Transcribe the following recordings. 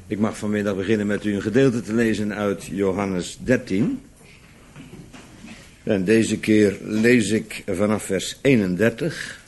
Ik mag vanmiddag beginnen met u een gedeelte te lezen uit Johannes 13. En deze keer lees ik vanaf vers 31.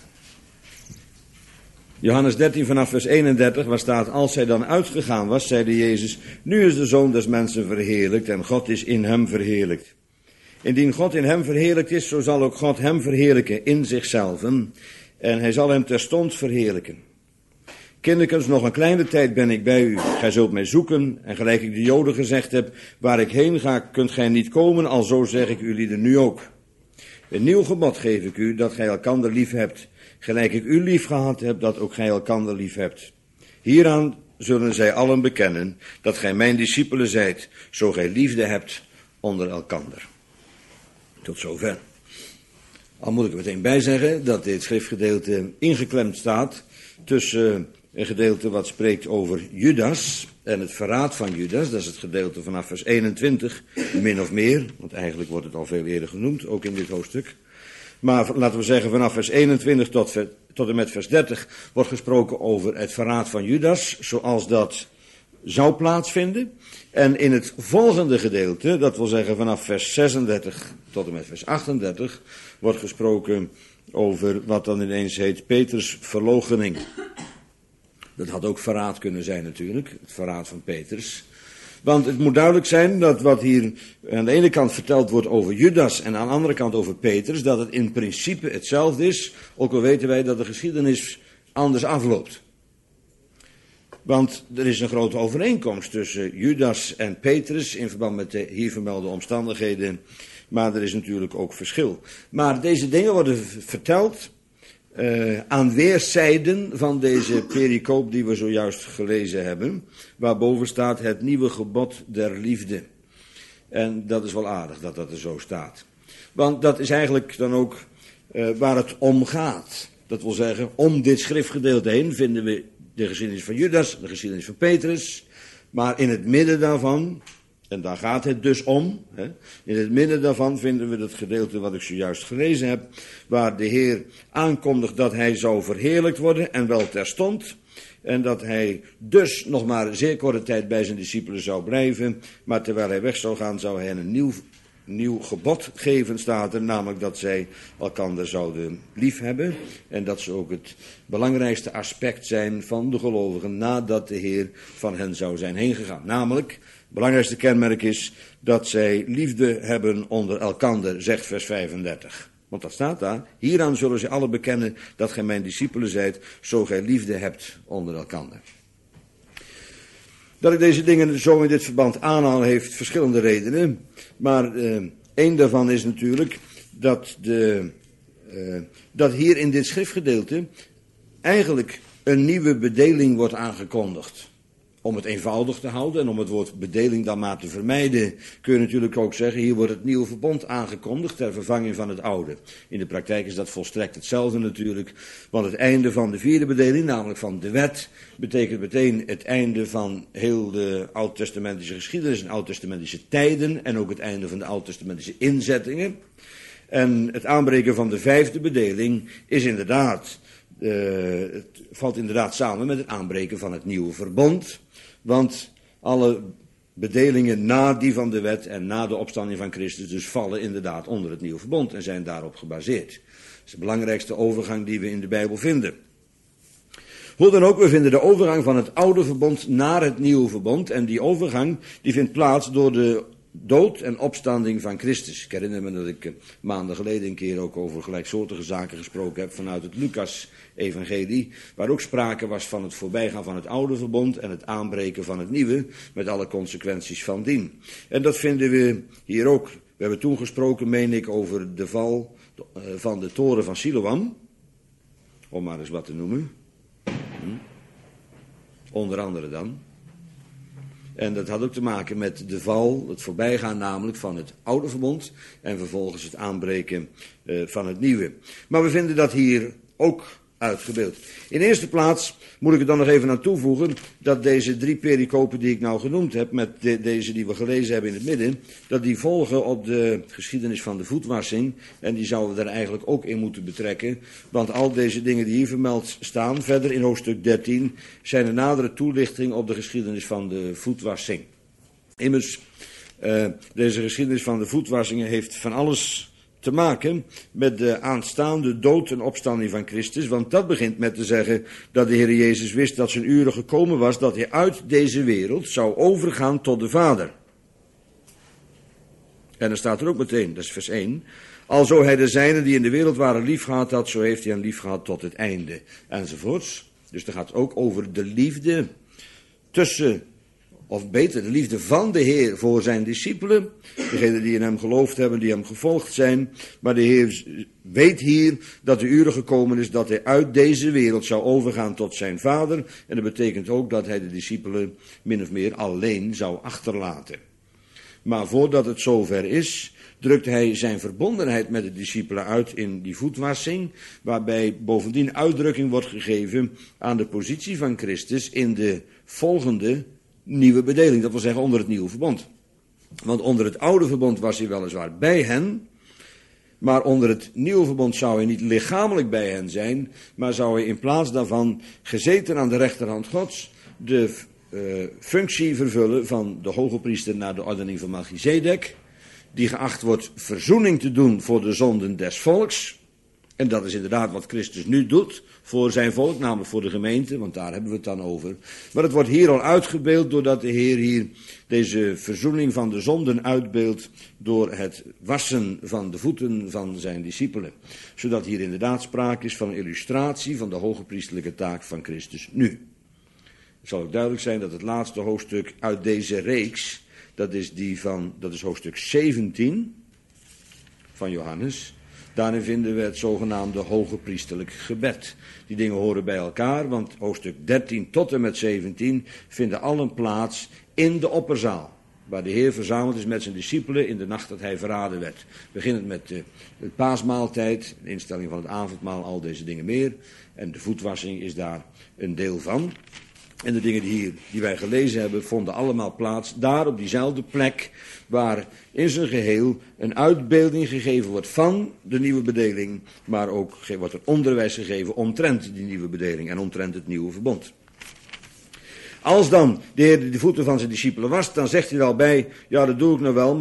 Johannes 13 vanaf vers 31, waar staat: Als hij dan uitgegaan was, zeide Jezus: Nu is de Zoon des mensen verheerlijkt en God is in hem verheerlijkt. Indien God in hem verheerlijkt is, zo zal ook God hem verheerlijken in zichzelf. En hij zal hem terstond verheerlijken. Kinderkens, nog een kleine tijd ben ik bij u. Gij zult mij zoeken. En gelijk ik de Joden gezegd heb, waar ik heen ga, kunt gij niet komen. Alzo zeg ik jullie nu ook. Een nieuw gebod geef ik u, dat gij elkander lief hebt. Gelijk ik u lief gehad heb, dat ook gij elkander lief hebt. Hieraan zullen zij allen bekennen, dat gij mijn discipelen zijt, zo gij liefde hebt onder elkander. Tot zover. Al moet ik er meteen bij zeggen dat dit schriftgedeelte ingeklemd staat tussen een gedeelte wat spreekt over Judas en het verraad van Judas. Dat is het gedeelte vanaf vers 21, min of meer, want eigenlijk wordt het al veel eerder genoemd, ook in dit hoofdstuk. Maar laten we zeggen vanaf vers 21 tot en met vers 30 wordt gesproken over het verraad van Judas, zoals dat zou plaatsvinden. En in het volgende gedeelte, dat wil zeggen vanaf vers 36 tot en met vers 38, wordt gesproken over wat dan ineens heet Peters verloochening. Dat had ook verraad kunnen zijn natuurlijk, het verraad van Petrus. Want het moet duidelijk zijn dat wat hier aan de ene kant verteld wordt over Judas en aan de andere kant over Petrus, dat het in principe hetzelfde is, ook al weten wij dat de geschiedenis anders afloopt. Want er is een grote overeenkomst tussen Judas en Petrus in verband met de hier vermelde omstandigheden, maar er is natuurlijk ook verschil. Maar deze dingen worden verteld aan weerszijden van deze pericoop die we zojuist gelezen hebben, waarboven staat het nieuwe gebod der liefde. En dat is wel aardig dat dat er zo staat. Want dat is eigenlijk dan ook waar het om gaat. Dat wil zeggen, om dit schriftgedeelte heen vinden we de geschiedenis van Judas, de geschiedenis van Petrus, maar in het midden daarvan, en daar gaat het dus om, in het midden daarvan vinden we dat gedeelte wat ik zojuist gelezen heb, waar de Heer aankondigt dat hij zou verheerlijkt worden, en wel terstond, en dat hij dus nog maar een zeer korte tijd bij zijn discipelen zou blijven, maar terwijl hij weg zou gaan, zou hij hen een nieuw gebod geven, staat er, namelijk dat zij elkander zouden liefhebben en dat ze ook het belangrijkste aspect zijn van de gelovigen nadat de Heer van hen zou zijn heen gegaan. Namelijk, het belangrijkste kenmerk is dat zij liefde hebben onder elkander, zegt vers 35. Want dat staat daar, hieraan zullen zij allen bekennen dat gij mijn discipelen zijt, zo gij liefde hebt onder elkander. Dat ik deze dingen zo in dit verband aanhaal heeft verschillende redenen. Maar één daarvan is natuurlijk dat hier in dit schriftgedeelte eigenlijk een nieuwe bedeling wordt aangekondigd. Om het eenvoudig te houden en om het woord bedeling dan maar te vermijden, kun je natuurlijk ook zeggen, hier wordt het nieuwe verbond aangekondigd ter vervanging van het oude. In de praktijk is dat volstrekt hetzelfde natuurlijk, want het einde van de vierde bedeling, namelijk van de wet, betekent meteen het einde van heel de oud-testamentische geschiedenis en oud-testamentische tijden en ook het einde van de oud-testamentische inzettingen. En het aanbreken van de vijfde bedeling is inderdaad, het valt inderdaad samen met het aanbreken van het nieuwe verbond. Want alle bedelingen na die van de wet en na de opstanding van Christus dus vallen inderdaad onder het nieuwe verbond en zijn daarop gebaseerd. Dat is de belangrijkste overgang die we in de Bijbel vinden. Hoe dan ook, we vinden de overgang van het oude verbond naar het nieuwe verbond en die overgang die vindt plaats door de dood en opstanding van Christus. Ik herinner me dat ik maanden geleden een keer ook over gelijksoortige zaken gesproken heb vanuit het Lucas-evangelie, waar ook sprake was van het voorbijgaan van het oude verbond en het aanbreken van het nieuwe, met alle consequenties van dien. En dat vinden we hier ook. We hebben toen gesproken, meen ik, over de val van de toren van Siloam, om maar eens wat te noemen. Onder andere dan. En dat had ook te maken met de val, het voorbijgaan namelijk van het oude verbond en vervolgens het aanbreken van het nieuwe. Maar we vinden dat hier ook uitgebeeld. In de eerste plaats moet ik er dan nog even aan toevoegen dat deze 3 pericopen die ik nou genoemd heb, met deze die we gelezen hebben in het midden, dat die volgen op de geschiedenis van de voetwassing. En die zouden we er eigenlijk ook in moeten betrekken. Want al deze dingen die hier vermeld staan, verder in hoofdstuk 13, zijn een nadere toelichting op de geschiedenis van de voetwassing. Immers, deze geschiedenis van de voetwassingen heeft van alles te maken met de aanstaande dood en opstanding van Christus, want dat begint met te zeggen dat de Heer Jezus wist dat zijn uren gekomen was, dat hij uit deze wereld zou overgaan tot de Vader. En dan staat er ook meteen, dat is vers 1, alzo hij de zijnen die in de wereld waren liefgehad had, zo heeft hij hen liefgehad tot het einde, enzovoorts. Dus dat gaat ook over de liefde tussen, of beter, de liefde van de Heer voor zijn discipelen, degenen die in hem geloofd hebben, die hem gevolgd zijn. Maar de Heer weet hier dat de uren gekomen is dat hij uit deze wereld zou overgaan tot zijn Vader. En dat betekent ook dat hij de discipelen min of meer alleen zou achterlaten. Maar voordat het zover is, drukt hij zijn verbondenheid met de discipelen uit in die voetwassing, waarbij bovendien uitdrukking wordt gegeven aan de positie van Christus in de volgende nieuwe bedeling, dat wil zeggen onder het nieuwe verbond. Want onder het oude verbond was hij weliswaar bij hen, maar onder het nieuwe verbond zou hij niet lichamelijk bij hen zijn, maar zou hij in plaats daarvan gezeten aan de rechterhand Gods de functie vervullen van de hoge priester naar de ordening van Melchizedek, die geacht wordt verzoening te doen voor de zonden des volks. En dat is inderdaad wat Christus nu doet voor zijn volk, namelijk voor de gemeente, want daar hebben we het dan over. Maar het wordt hier al uitgebeeld doordat de Heer hier deze verzoening van de zonden uitbeeldt door het wassen van de voeten van zijn discipelen. Zodat hier inderdaad sprake is van een illustratie van de hoge priestelijke taak van Christus nu. Het zal ook duidelijk zijn dat het laatste hoofdstuk uit deze reeks, dat is hoofdstuk 17 van Johannes. Daarin vinden we het zogenaamde hoge priesterlijk gebed. Die dingen horen bij elkaar, want hoofdstuk 13 tot en met 17 vinden allen plaats in de opperzaal. Waar de Heer verzameld is met zijn discipelen in de nacht dat hij verraden werd. Beginnend met de paasmaaltijd, de instelling van het avondmaal, al deze dingen meer. En de voetwassing is daar een deel van. En de dingen die wij gelezen hebben, vonden allemaal plaats daar op diezelfde plek, waar in zijn geheel een uitbeelding gegeven wordt van de nieuwe bedeling, maar ook wordt er onderwijs gegeven omtrent die nieuwe bedeling en omtrent het nieuwe verbond. Als dan de Heer de voeten van zijn discipelen wast, dan zegt hij er al bij, ja dat doe ik nou wel,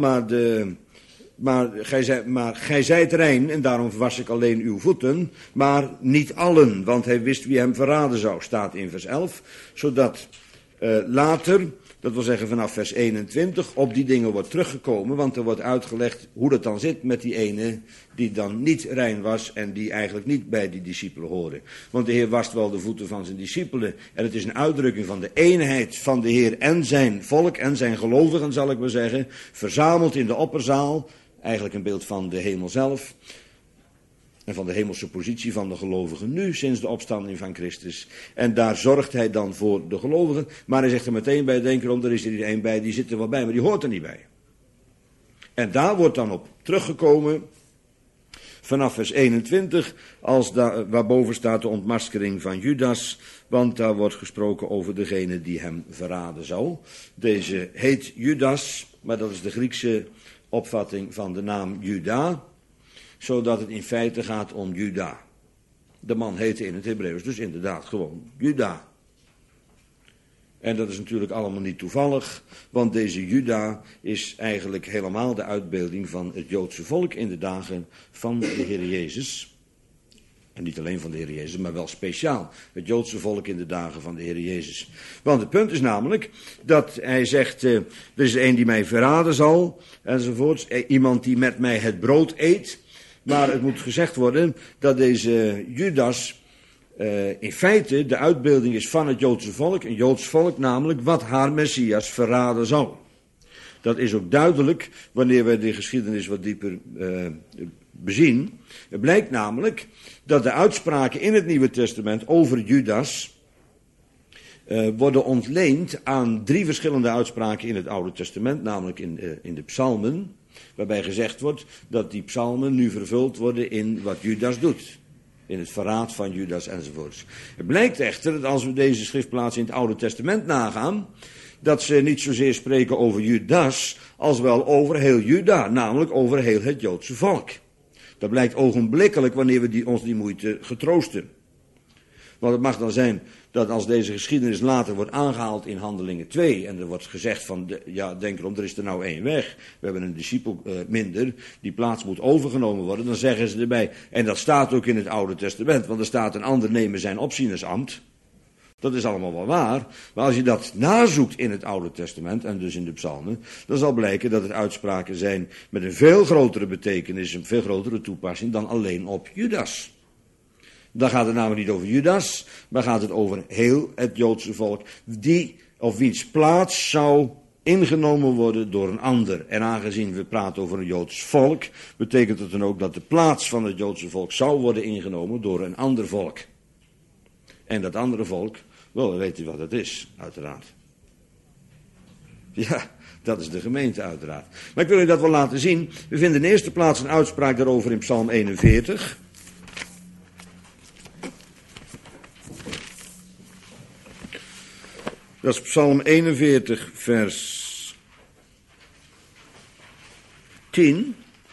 maar gij zijt rein en daarom was ik alleen uw voeten, maar niet allen, want hij wist wie hem verraden zou, staat in vers 11, zodat later, dat wil zeggen vanaf vers 21, op die dingen wordt teruggekomen, want er wordt uitgelegd hoe dat dan zit met die ene die dan niet rein was en die eigenlijk niet bij die discipelen hoorde. Want de Heer wast wel de voeten van zijn discipelen en het is een uitdrukking van de eenheid van de Heer en zijn volk en zijn gelovigen, zal ik maar zeggen, verzameld in de opperzaal. Eigenlijk een beeld van de hemel zelf en van de hemelse positie van de gelovigen nu sinds de opstanding van Christus. En daar zorgt hij dan voor de gelovigen, maar hij zegt er meteen bij, denk erom, er is er een bij, die zit er wel bij, maar die hoort er niet bij. En daar wordt dan op teruggekomen vanaf vers 21, waarboven staat de ontmaskering van Judas, want daar wordt gesproken over degene die hem verraden zou. Deze heet Judas, maar dat is de Griekse opvatting van de naam Juda, zodat het in feite gaat om Juda. De man heette in het Hebreeuws dus inderdaad gewoon Juda. En dat is natuurlijk allemaal niet toevallig, want deze Juda is eigenlijk helemaal de uitbeelding van het Joodse volk in de dagen van de Heer Jezus. En niet alleen van de Heer Jezus, maar wel speciaal het Joodse volk in de dagen van de Heer Jezus. Want het punt is namelijk dat hij zegt, er is een die mij verraden zal, enzovoorts. Iemand die met mij het brood eet. Maar het moet gezegd worden dat deze Judas in feite de uitbeelding is van het Joodse volk. Een Joods volk namelijk wat haar Messias verraden zal. Dat is ook duidelijk wanneer we de geschiedenis wat dieper bezien. Het blijkt namelijk dat de uitspraken in het Nieuwe Testament over Judas worden ontleend aan 3 verschillende uitspraken in het Oude Testament, namelijk in de psalmen, waarbij gezegd wordt dat die psalmen nu vervuld worden in wat Judas doet. in het verraad van Judas enzovoorts. Het blijkt echter dat als we deze schriftplaatsen in het Oude Testament nagaan, dat ze niet zozeer spreken over Judas, als wel over heel Juda, namelijk over heel het Joodse volk. Dat blijkt ogenblikkelijk wanneer we ons die moeite getroosten. Want het mag dan zijn dat als deze geschiedenis later wordt aangehaald in Handelingen 2... en er wordt gezegd van, denk erom, er is er nou één weg. We hebben een discipel minder, die plaats moet overgenomen worden. Dan zeggen ze erbij, en dat staat ook in het Oude Testament, want er staat een ander nemen zijn opzienersambt. Dat is allemaal wel waar, maar als je dat nazoekt in het Oude Testament en dus in de psalmen, dan zal blijken dat het uitspraken zijn met een veel grotere betekenis, een veel grotere toepassing dan alleen op Judas. Dan gaat het namelijk niet over Judas, maar gaat het over heel het Joodse volk, die of wiens plaats zou ingenomen worden door een ander. En aangezien we praten over een Joods volk, betekent het dan ook dat de plaats van het Joodse volk zou worden ingenomen door een ander volk. En dat andere volk, wel, weet u wat het is, uiteraard. Ja, dat is de gemeente uiteraard. Maar ik wil u dat wel laten zien. We vinden in de eerste plaats een uitspraak daarover in Psalm 41. Dat is Psalm 41, vers 10.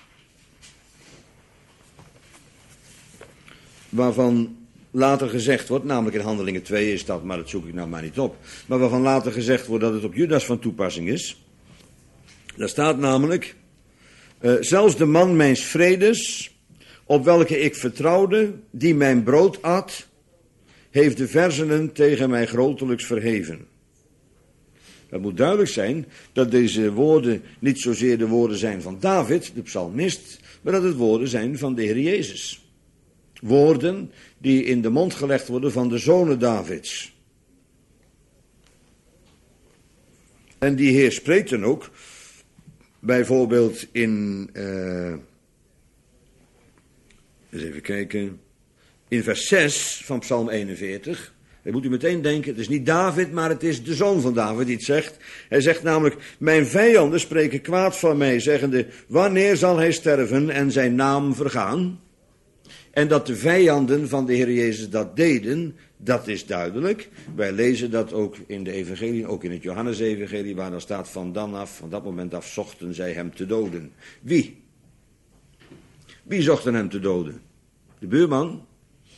Waarvan later gezegd wordt, namelijk in Handelingen 2 is dat, maar dat zoek ik nou maar niet op. Maar waarvan later gezegd wordt dat het op Judas van toepassing is. Daar staat namelijk, zelfs de man mijns vredes, op welke ik vertrouwde, die mijn brood at, heeft de verzenen tegen mij grotelijks verheven. Het moet duidelijk zijn dat deze woorden niet zozeer de woorden zijn van David, de psalmist, maar dat het woorden zijn van de Heer Jezus. Woorden die in de mond gelegd worden van de zonen Davids. En die Heer spreekt dan ook, bijvoorbeeld in, eens even kijken, in vers 6 van Psalm 41. Dan moet u meteen denken, het is niet David, maar het is de zoon van David die het zegt. Hij zegt namelijk, mijn vijanden spreken kwaad van mij, zeggende, wanneer zal hij sterven en zijn naam vergaan? En dat de vijanden van de Heer Jezus dat deden, dat is duidelijk. Wij lezen dat ook in de evangelie, ook in het Johannes-evangelie, waar dan staat van dat moment af, zochten zij hem te doden. Wie? Wie zochten hem te doden? De buurman?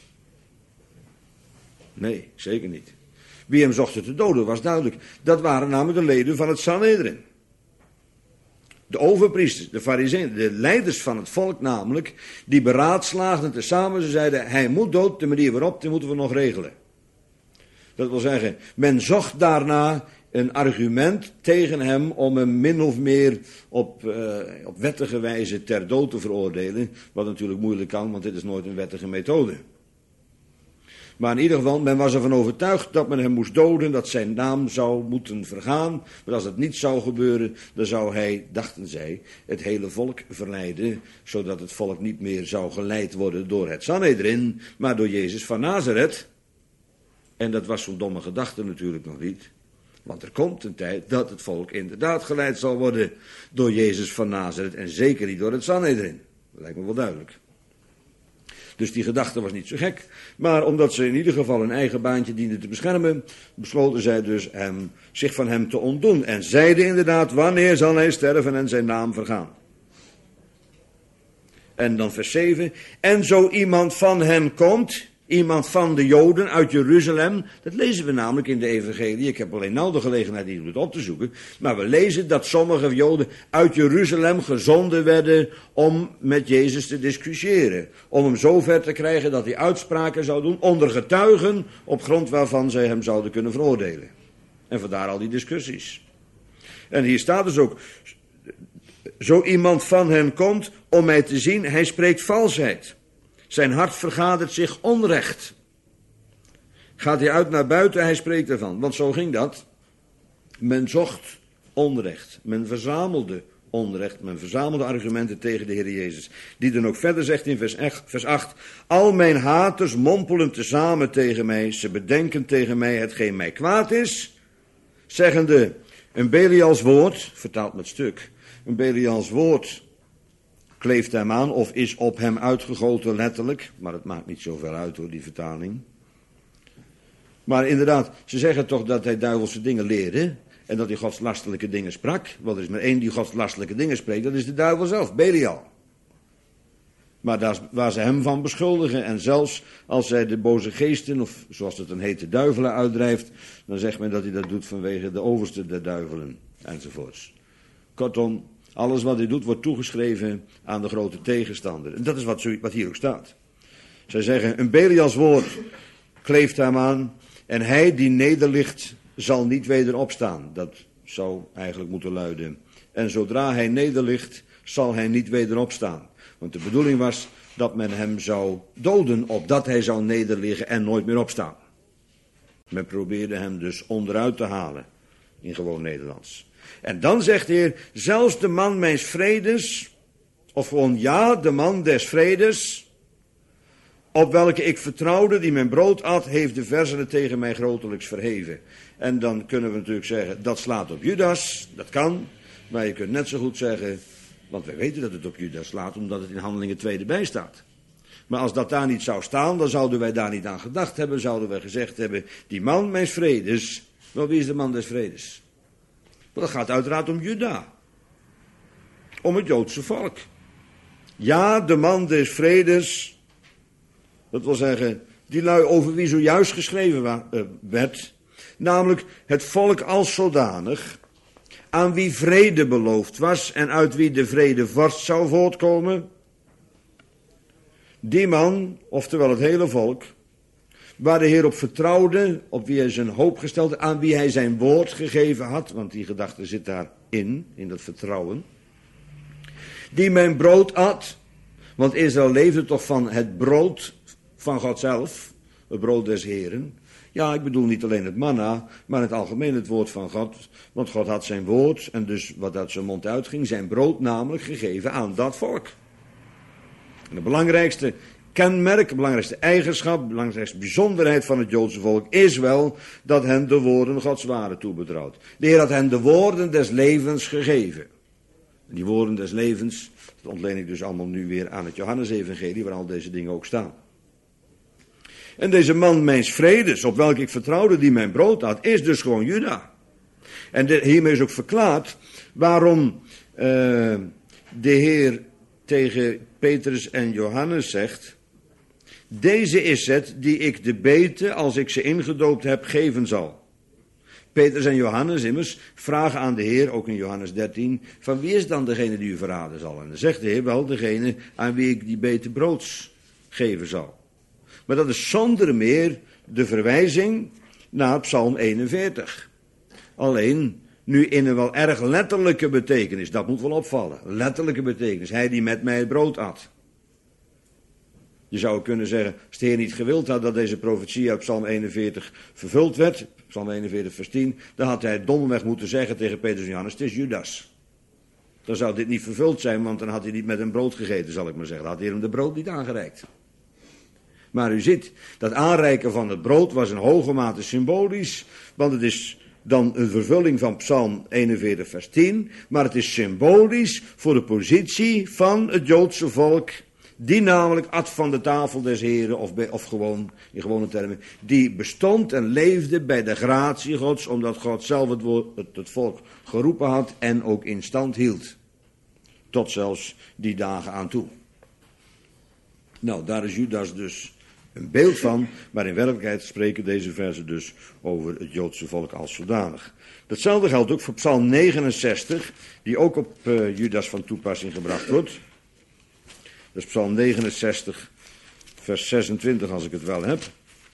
Nee, zeker niet. Wie hem zochten te doden was duidelijk. Dat waren namelijk de leden van het Sanhedrin. De overpriesters, de farizeeën, de leiders van het volk namelijk, die beraadslaagden tezamen, ze zeiden, hij moet dood, de manier waarop, die moeten we nog regelen. Dat wil zeggen, men zocht daarna een argument tegen hem om hem min of meer op wettige wijze ter dood te veroordelen, wat natuurlijk moeilijk kan, want dit is nooit een wettige methode. Maar in ieder geval, men was ervan overtuigd dat men hem moest doden, dat zijn naam zou moeten vergaan. Maar als dat niet zou gebeuren, dan zou hij, dachten zij, het hele volk verleiden, zodat het volk niet meer zou geleid worden door het Sanhedrin, maar door Jezus van Nazareth. En dat was zo'n domme gedachte natuurlijk nog niet. Want er komt een tijd dat het volk inderdaad geleid zal worden door Jezus van Nazareth en zeker niet door het Sanhedrin. Dat lijkt me wel duidelijk. Dus die gedachte was niet zo gek. Maar omdat ze in ieder geval een eigen baantje dienden te beschermen, besloten zij dus zich van hem te ontdoen. En zeiden inderdaad, wanneer zal hij sterven en zijn naam vergaan? En dan vers 7. En zo iemand van hen komt, iemand van de Joden uit Jeruzalem, dat lezen we namelijk in de evangelie. Ik heb alleen nou de gelegenheid niet om het op te zoeken. Maar we lezen dat sommige Joden uit Jeruzalem gezonden werden om met Jezus te discussiëren. Om hem zover te krijgen dat hij uitspraken zou doen onder getuigen op grond waarvan zij hem zouden kunnen veroordelen. En vandaar al die discussies. En hier staat dus ook, zo iemand van hen komt om mij te zien, hij spreekt valsheid. Zijn hart vergadert zich onrecht. Gaat hij uit naar buiten, hij spreekt ervan. Want zo ging dat. Men zocht onrecht. Men verzamelde onrecht. Men verzamelde argumenten tegen de Heer Jezus. Die dan ook verder zegt in vers 8. Al mijn haters mompelen tezamen tegen mij. Ze bedenken tegen mij hetgeen mij kwaad is. Zeggende, een Belials woord, vertaald met stuk. Een Belials woord kleeft hem aan of is op hem uitgegoten letterlijk. Maar het maakt niet zoveel uit hoor, die vertaling. Maar inderdaad, ze zeggen toch dat hij duivelse dingen leerde. En dat hij godslastelijke dingen sprak. Want er is maar één die godslastelijke dingen spreekt, dat is de duivel zelf, Belial. Maar daar waar ze hem van beschuldigen. En zelfs als hij de boze geesten, of zoals het dan heet, de duivelen uitdrijft, dan zegt men dat hij dat doet vanwege de overste der duivelen, enzovoorts. Kortom, alles wat hij doet wordt toegeschreven aan de grote tegenstander. En dat is wat hier ook staat. Zij zeggen, een Belials woord kleeft hem aan, en hij die nederligt zal niet weder opstaan. Dat zou eigenlijk moeten luiden. En zodra hij nederligt, zal hij niet weder opstaan. Want de bedoeling was dat men hem zou doden, opdat hij zou nederliggen en nooit meer opstaan. Men probeerde hem dus onderuit te halen, in gewoon Nederlands. En dan zegt de Heer, zelfs de man mijns vredes, of gewoon ja, de man des vredes, op welke ik vertrouwde, die mijn brood at, heeft de verzenen tegen mij grotelijks verheven. En dan kunnen we natuurlijk zeggen, dat slaat op Judas, dat kan. Maar je kunt net zo goed zeggen, want wij weten dat het op Judas slaat, omdat het in Handelingen 2 erbij staat. Maar als dat daar niet zou staan, dan zouden wij daar niet aan gedacht hebben. Zouden wij gezegd hebben, die man mijns vredes. Wel, wie is de man des vredes? Maar dat gaat uiteraard om Juda. Om het Joodse volk. Ja, de man des vredes. Dat wil zeggen, die lui over wie zojuist geschreven werd. Namelijk het volk als zodanig. Aan wie vrede beloofd was en uit wie de vredevorst zou voortkomen. Die man, oftewel het hele volk, waar de Heer op vertrouwde, op wie hij zijn hoop gesteld had, aan wie hij zijn woord gegeven had, want die gedachte zit daarin, in dat vertrouwen. Die mijn brood at, want Israël leefde toch van het brood van God zelf, het brood des Heren. Ja, ik bedoel niet alleen het manna, maar in het algemeen het woord van God. Want God had zijn woord, en dus wat uit zijn mond uitging, zijn brood namelijk gegeven aan dat volk. En de belangrijkste kenmerk, de belangrijkste eigenschap, de belangrijkste bijzonderheid van het Joodse volk is wel dat hen de woorden Gods waren toebetrouwd. De Heer had hen de woorden des levens gegeven. En die woorden des levens, dat ontleen ik dus allemaal nu weer aan het Johannesevangelie, waar al deze dingen ook staan. En deze man mijns vredes, op welke ik vertrouwde, die mijn brood had, is dus gewoon Juda. En hiermee is ook verklaard waarom de Heer tegen Petrus en Johannes zegt, deze is het die ik de beten, als ik ze ingedoopt heb, geven zal. Petrus en Johannes immers vragen aan de Heer, ook in Johannes 13, van wie is dan degene die u verraden zal? En dan zegt de Heer wel, degene aan wie ik die beten broods geven zal. Maar dat is zonder meer de verwijzing naar Psalm 41. Alleen nu in een wel erg letterlijke betekenis, dat moet wel opvallen. Letterlijke betekenis, hij die met mij het brood at. Je zou kunnen zeggen, als de Heer niet gewild had dat deze profetie uit Psalm 41 vervuld werd, Psalm 41 vers 10, dan had hij domweg moeten zeggen tegen Petrus en Johannes, het is Judas. Dan zou dit niet vervuld zijn, want dan had hij niet met hem brood gegeten, zal ik maar zeggen. Dan had hij hem de brood niet aangereikt. Maar u ziet, dat aanreiken van het brood was in hoge mate symbolisch, want het is dan een vervulling van Psalm 41 vers 10, maar het is symbolisch voor de positie van het Joodse volk, die namelijk at van de tafel des Heren, of gewoon, in gewone termen, die bestond en leefde bij de gratie Gods, omdat God zelf het volk geroepen had en ook in stand hield. Tot zelfs die dagen aan toe. Nou, daar is Judas dus een beeld van, maar in werkelijkheid spreken deze verzen dus over het Joodse volk als zodanig. Datzelfde geldt ook voor Psalm 69, die ook op Judas van toepassing gebracht wordt. Dat is Psalm 69, vers 26, als ik het wel heb.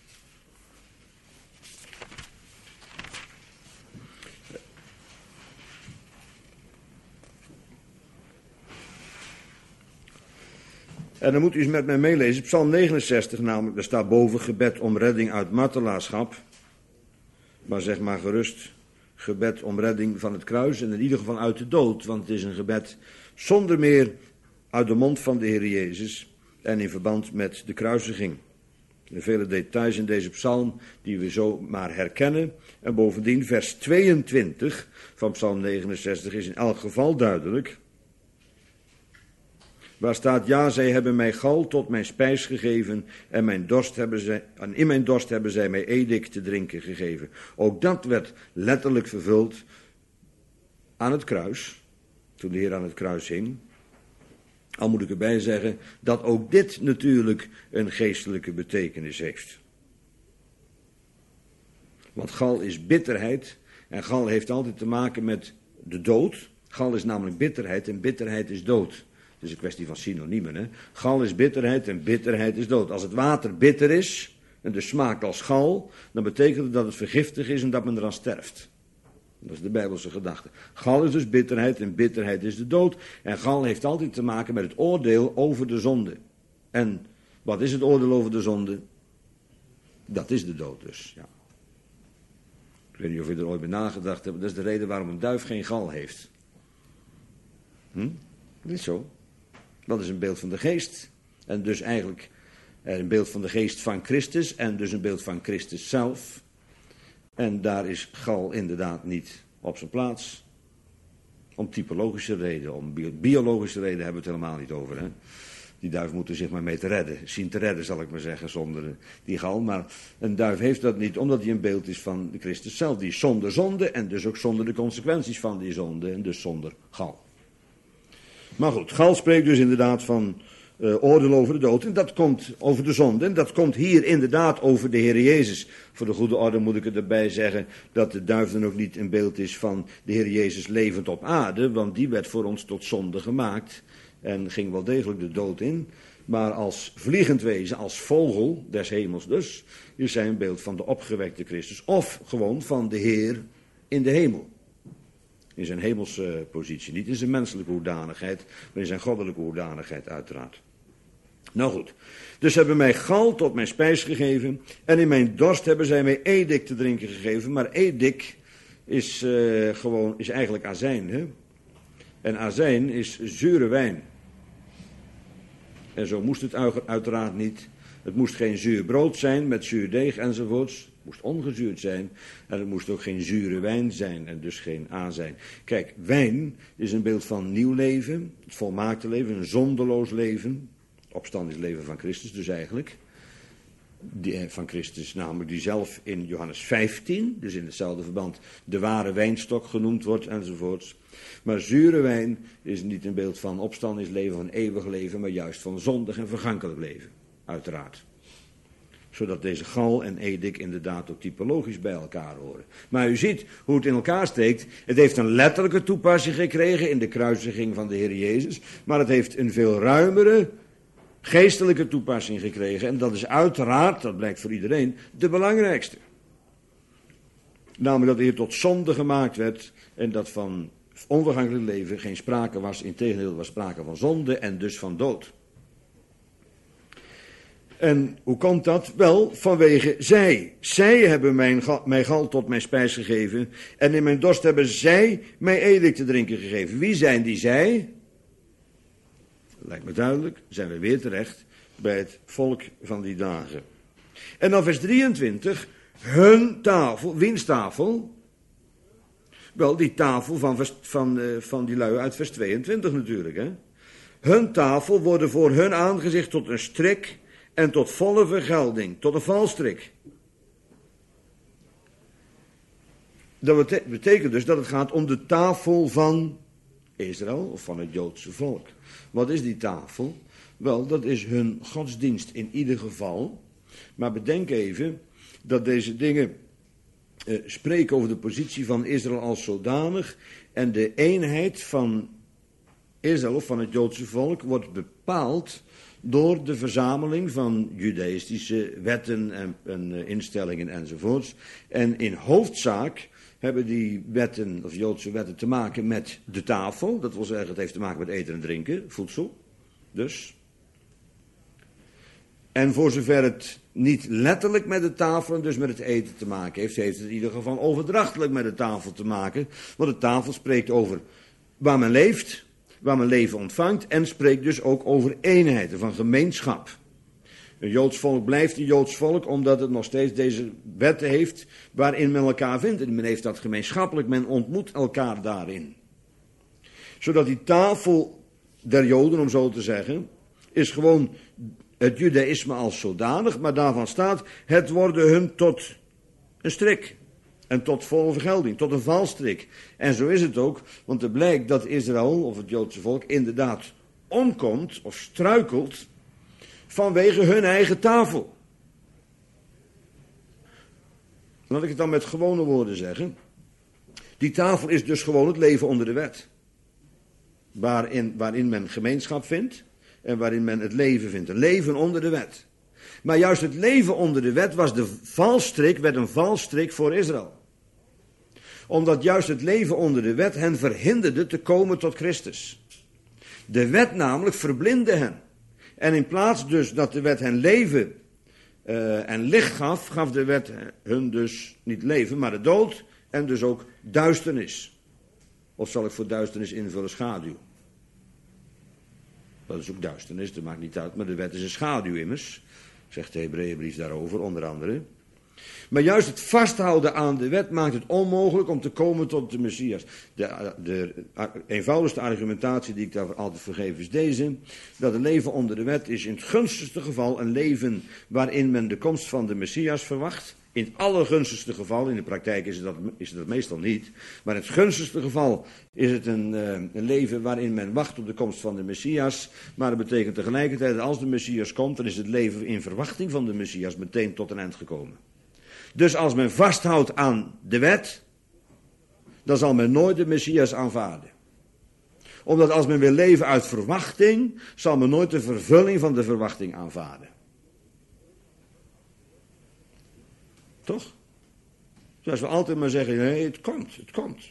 En dan moet u eens met mij meelezen. Psalm 69 namelijk, daar staat boven gebed om redding uit martelaarschap. Maar zeg maar gerust gebed om redding van het kruis en in ieder geval uit de dood. Want het is een gebed zonder meer uit de mond van de Heer Jezus en in verband met de kruisiging. Er zijn vele details in deze psalm die we zo maar herkennen. En bovendien vers 22 van psalm 69 is in elk geval duidelijk. Waar staat, ja, zij hebben mij gal tot mijn spijs gegeven en in mijn dorst hebben zij mij edik te drinken gegeven. Ook dat werd letterlijk vervuld aan het kruis, toen de Heer aan het kruis hing. Al moet ik erbij zeggen dat ook dit natuurlijk een geestelijke betekenis heeft. Want gal is bitterheid en gal heeft altijd te maken met de dood. Gal is namelijk bitterheid en bitterheid is dood. Het is een kwestie van synoniemen. Hè? Gal is bitterheid en bitterheid is dood. Als het water bitter is en dus smaakt als gal, dan betekent het dat het vergiftig is en dat men eraan sterft. Dat is de Bijbelse gedachte. Gal is dus bitterheid en bitterheid is de dood. En gal heeft altijd te maken met het oordeel over de zonde. En wat is het oordeel over de zonde? Dat is de dood dus, ja. Ik weet niet of je er ooit bij nagedacht hebt. Dat is de reden waarom een duif geen gal heeft. Dat is zo. Dat is een beeld van de geest. En dus eigenlijk een beeld van de geest van Christus. En dus een beeld van Christus zelf. En daar is gal inderdaad niet op zijn plaats. Om typologische reden, om biologische reden hebben we het helemaal niet over. Hè? Die duif moet er zich maar mee te redden. Zien te redden zal ik maar zeggen zonder die gal. Maar een duif heeft dat niet omdat hij een beeld is van de Christus zelf. Die is zonder zonde en dus ook zonder de consequenties van die zonde. En dus zonder gal. Maar goed, gal spreekt dus inderdaad van oordeel over de dood. En dat komt over de zonde. En dat komt hier inderdaad over de Heer Jezus. Voor de goede orde moet ik erbij zeggen dat de duif dan ook niet een beeld is van de Heer Jezus levend op aarde. Want die werd voor ons tot zonde gemaakt. En ging wel degelijk de dood in. Maar als vliegend wezen, als vogel des hemels dus, is hij een beeld van de opgewekte Christus. Of gewoon van de Heer in de hemel. In zijn hemelse positie. Niet in zijn menselijke hoedanigheid, maar in zijn goddelijke hoedanigheid uiteraard. Nou goed, dus hebben mij gal tot mijn spijs gegeven. En in mijn dorst hebben zij mij edik te drinken gegeven. Maar edik is eigenlijk azijn. Hè? En azijn is zure wijn. En zo moest het uiteraard niet. Het moest geen zuur brood zijn met zuur deeg enzovoorts. Het moest ongezuurd zijn. En het moest ook geen zure wijn zijn en dus geen azijn. Kijk, wijn is een beeld van nieuw leven. Het volmaakte leven, een zondeloos leven. Opstandisch leven van Christus dus eigenlijk. Van Christus namelijk die zelf in Johannes 15, dus in hetzelfde verband, de ware wijnstok genoemd wordt enzovoorts. Maar zure wijn is niet een beeld van opstandisch leven, van eeuwig leven, maar juist van zondig en vergankelijk leven, uiteraard. Zodat deze gal en edik inderdaad ook typologisch bij elkaar horen. Maar u ziet hoe het in elkaar steekt. Het heeft een letterlijke toepassing gekregen in de kruisiging van de Heer Jezus, maar het heeft een veel ruimere geestelijke toepassing gekregen. En dat is uiteraard, dat blijkt voor iedereen, de belangrijkste. Namelijk dat de Heer tot zonde gemaakt werd en dat van onvergankelijk leven geen sprake was. Integendeel was sprake van zonde en dus van dood. En hoe komt dat? Wel, vanwege zij. Zij hebben mij gal tot mijn spijs gegeven. En in mijn dorst hebben zij mij edik te drinken gegeven. Wie zijn die zij? Lijkt me duidelijk, zijn we weer terecht bij het volk van die dagen. En dan vers 23, hun tafel, wiens tafel? Wel, die tafel van die lui uit vers 22 natuurlijk. Hè? Hun tafel worden voor hun aangezicht tot een strik en tot volle vergelding, tot een valstrik. Dat betekent dus dat het gaat om de tafel van Israël of van het Joodse volk. Wat is die tafel? Wel, dat is hun godsdienst in ieder geval. Maar bedenk even dat deze dingen spreken over de positie van Israël als zodanig. En de eenheid van Israël of van het Joodse volk wordt bepaald door de verzameling van judaïstische wetten en instellingen enzovoorts. En in hoofdzaak hebben die wetten, of Joodse wetten, te maken met de tafel. Dat wil zeggen, het heeft te maken met eten en drinken, voedsel. Dus. En voor zover het niet letterlijk met de tafel en dus met het eten te maken heeft, heeft het in ieder geval overdrachtelijk met de tafel te maken. Want de tafel spreekt over waar men leeft, waar men leven ontvangt en spreekt dus ook over eenheid, van gemeenschap. Een Joods volk blijft een Joods volk omdat het nog steeds deze wetten heeft waarin men elkaar vindt. En men heeft dat gemeenschappelijk, men ontmoet elkaar daarin. Zodat die tafel der Joden, om zo te zeggen, is gewoon het judaïsme als zodanig, maar daarvan staat, het worden hun tot een strik. En tot volle vergelding, tot een valstrik. En zo is het ook, want het blijkt dat Israël, of het Joodse volk, inderdaad omkomt of struikelt vanwege hun eigen tafel. Laat ik het dan met gewone woorden zeggen. Die tafel is dus gewoon het leven onder de wet. Waarin men gemeenschap vindt en waarin men het leven vindt. Een leven onder de wet. Maar juist het leven onder de wet werd een valstrik voor Israël. Omdat juist het leven onder de wet hen verhinderde te komen tot Christus. De wet namelijk verblindde hen. En in plaats dus dat de wet hen leven en licht gaf, gaf de wet hun dus niet leven, maar de dood en dus ook duisternis. Of zal ik voor duisternis invullen schaduw? Dat is ook duisternis, dat maakt niet uit, maar de wet is een schaduw immers. Zegt de Hebreeënbrief daarover, onder andere. Maar juist het vasthouden aan de wet maakt het onmogelijk om te komen tot de Messias. De eenvoudigste argumentatie die ik daarvoor altijd vergeef is deze. Dat een leven onder de wet is in het gunstigste geval een leven waarin men de komst van de Messias verwacht. In het allergunstigste geval, in de praktijk is het dat meestal niet. Maar in het gunstigste geval is het een leven waarin men wacht op de komst van de Messias. Maar dat betekent tegelijkertijd dat als de Messias komt, dan is het leven in verwachting van de Messias meteen tot een eind gekomen. Dus als men vasthoudt aan de wet, dan zal men nooit de Messias aanvaarden. Omdat als men wil leven uit verwachting, zal men nooit de vervulling van de verwachting aanvaarden. Toch? Dus als we altijd maar zeggen, nee, het komt.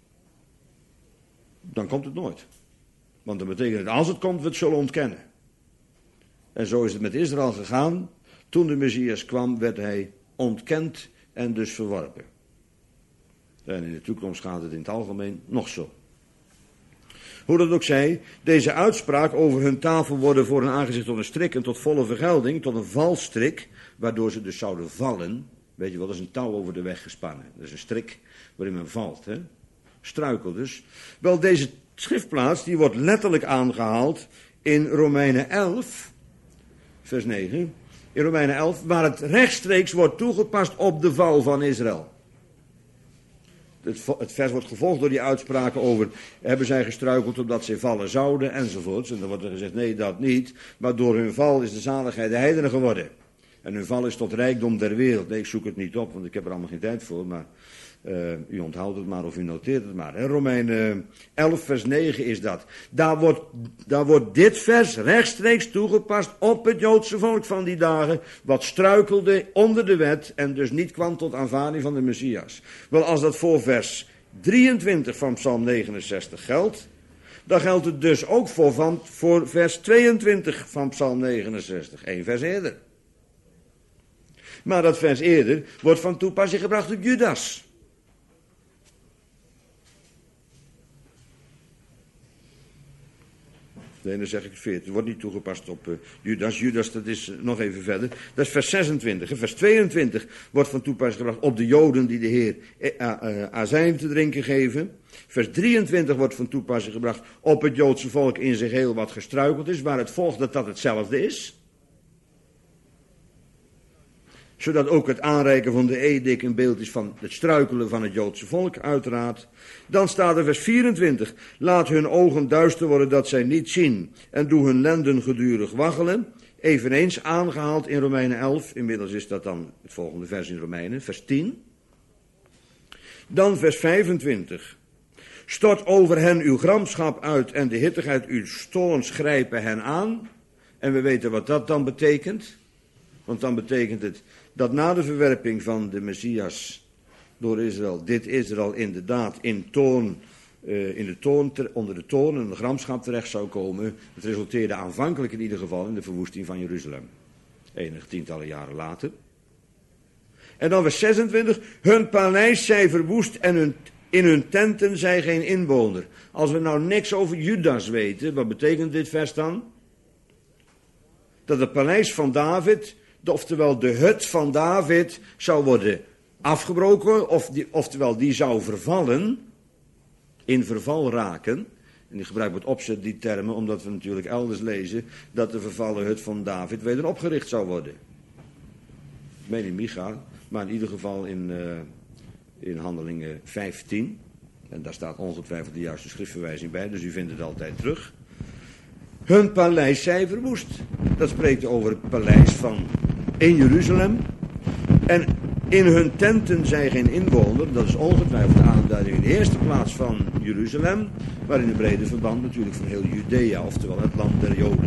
Dan komt het nooit. Want dat betekent dat als het komt, we het zullen ontkennen. En zo is het met Israël gegaan. Toen de Messias kwam, werd hij ontkend en dus verworpen. En in de toekomst gaat het in het algemeen nog zo. Hoe dat ook zij, deze uitspraak over hun tafel worden voor hun aangezicht tot een strik en tot volle vergelding, tot een valstrik, waardoor ze dus zouden vallen. Weet je wel, dat is een touw over de weg gespannen. Dat is een strik waarin men valt, hè? Struikel dus. Wel, deze schriftplaats, die wordt letterlijk aangehaald in Romeinen 11, vers 9. In Romeinen 11, waar het rechtstreeks wordt toegepast op de val van Israël. Het vers wordt gevolgd door die uitspraken over, hebben zij gestruikeld omdat zij vallen zouden, enzovoorts. En dan wordt er gezegd, nee, dat niet. Maar door hun val is de zaligheid de heidenen geworden. En hun val is tot rijkdom der wereld. Nee, ik zoek het niet op, want ik heb er allemaal geen tijd voor, maar u onthoudt het maar of u noteert het maar. Romeinen 11 vers 9 is dat. Daar wordt dit vers rechtstreeks toegepast op het Joodse volk van die dagen, wat struikelde onder de wet en dus niet kwam tot aanvaarding van de Messias. Wel, als dat voor vers 23 van Psalm 69 geldt, dan geldt het dus ook voor vers 22 van Psalm 69, 1 vers eerder. Maar dat vers eerder wordt van toepassing gebracht op Judas. Nee, dan zeg ik het verkeerd. Het wordt niet toegepast op Judas. Judas, dat is nog even verder. Dat is vers 26. Vers 22 wordt van toepassing gebracht op de Joden die de Heer azijn te drinken geven. Vers 23 wordt van toepassing gebracht op het Joodse volk in zich heel wat gestruikeld is, waar het volgt dat dat hetzelfde is. Zodat ook het aanreiken van de edik een beeld is van het struikelen van het Joodse volk, uiteraard. Dan staat er vers 24. Laat hun ogen duister worden dat zij niet zien. En doe hun lenden gedurig waggelen. Eveneens aangehaald in Romeinen 11. Inmiddels is dat dan het volgende vers in Romeinen, vers 10. Dan vers 25. Stort over hen uw gramschap uit en de hittigheid uw toorns grijpen hen aan. En we weten wat dat dan betekent. Want dan betekent het dat na de verwerping van de Messias door Israël, dit Israël inderdaad onder de toorn en de gramschap terecht zou komen. Het resulteerde aanvankelijk in ieder geval in de verwoesting van Jeruzalem. Enige tientallen jaren later. En dan vers 26. Hun paleis zij verwoest en in hun tenten zij geen inwoner. Als we nou niks over Judas weten, wat betekent dit vers dan? Dat het paleis van David, oftewel de hut van David, zou worden afgebroken, oftewel die zou vervallen, in verval raken. En ik gebruik met opzet die termen, omdat we natuurlijk elders lezen dat de vervallen hut van David weder opgericht zou worden. Ik meen in Micha, maar in ieder geval in Handelingen 15. En daar staat ongetwijfeld de juiste schriftverwijzing bij, dus u vindt het altijd terug. Hun paleis zij verwoest. Dat spreekt over het paleis van in Jeruzalem. En in hun tenten zij geen inwoner. Dat is ongetwijfeld de aanduiding in de eerste plaats van Jeruzalem. Maar in een brede verband natuurlijk van heel Judea, oftewel het land der Joden.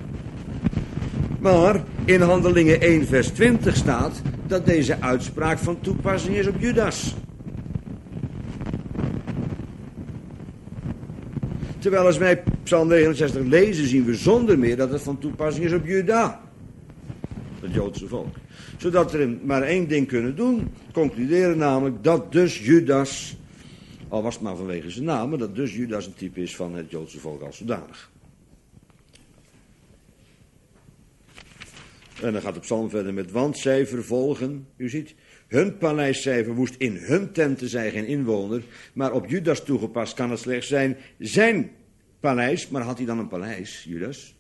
Maar in Handelingen 1 vers 20 staat dat deze uitspraak van toepassing is op Judas. Terwijl als wij Psalm 69 lezen, zien we zonder meer dat het van toepassing is op Juda, het Joodse volk. Zodat we maar één ding kunnen doen, concluderen namelijk dat dus Judas, al was het maar vanwege zijn naam, maar dat dus Judas een type is van het Joodse volk als zodanig. En dan gaat de psalm verder met, want zij vervolgen, u ziet, hun paleis zij verwoest, in hun tenten zij geen inwoner, maar op Judas toegepast kan het slechts zijn paleis. Maar had hij dan een paleis, Judas?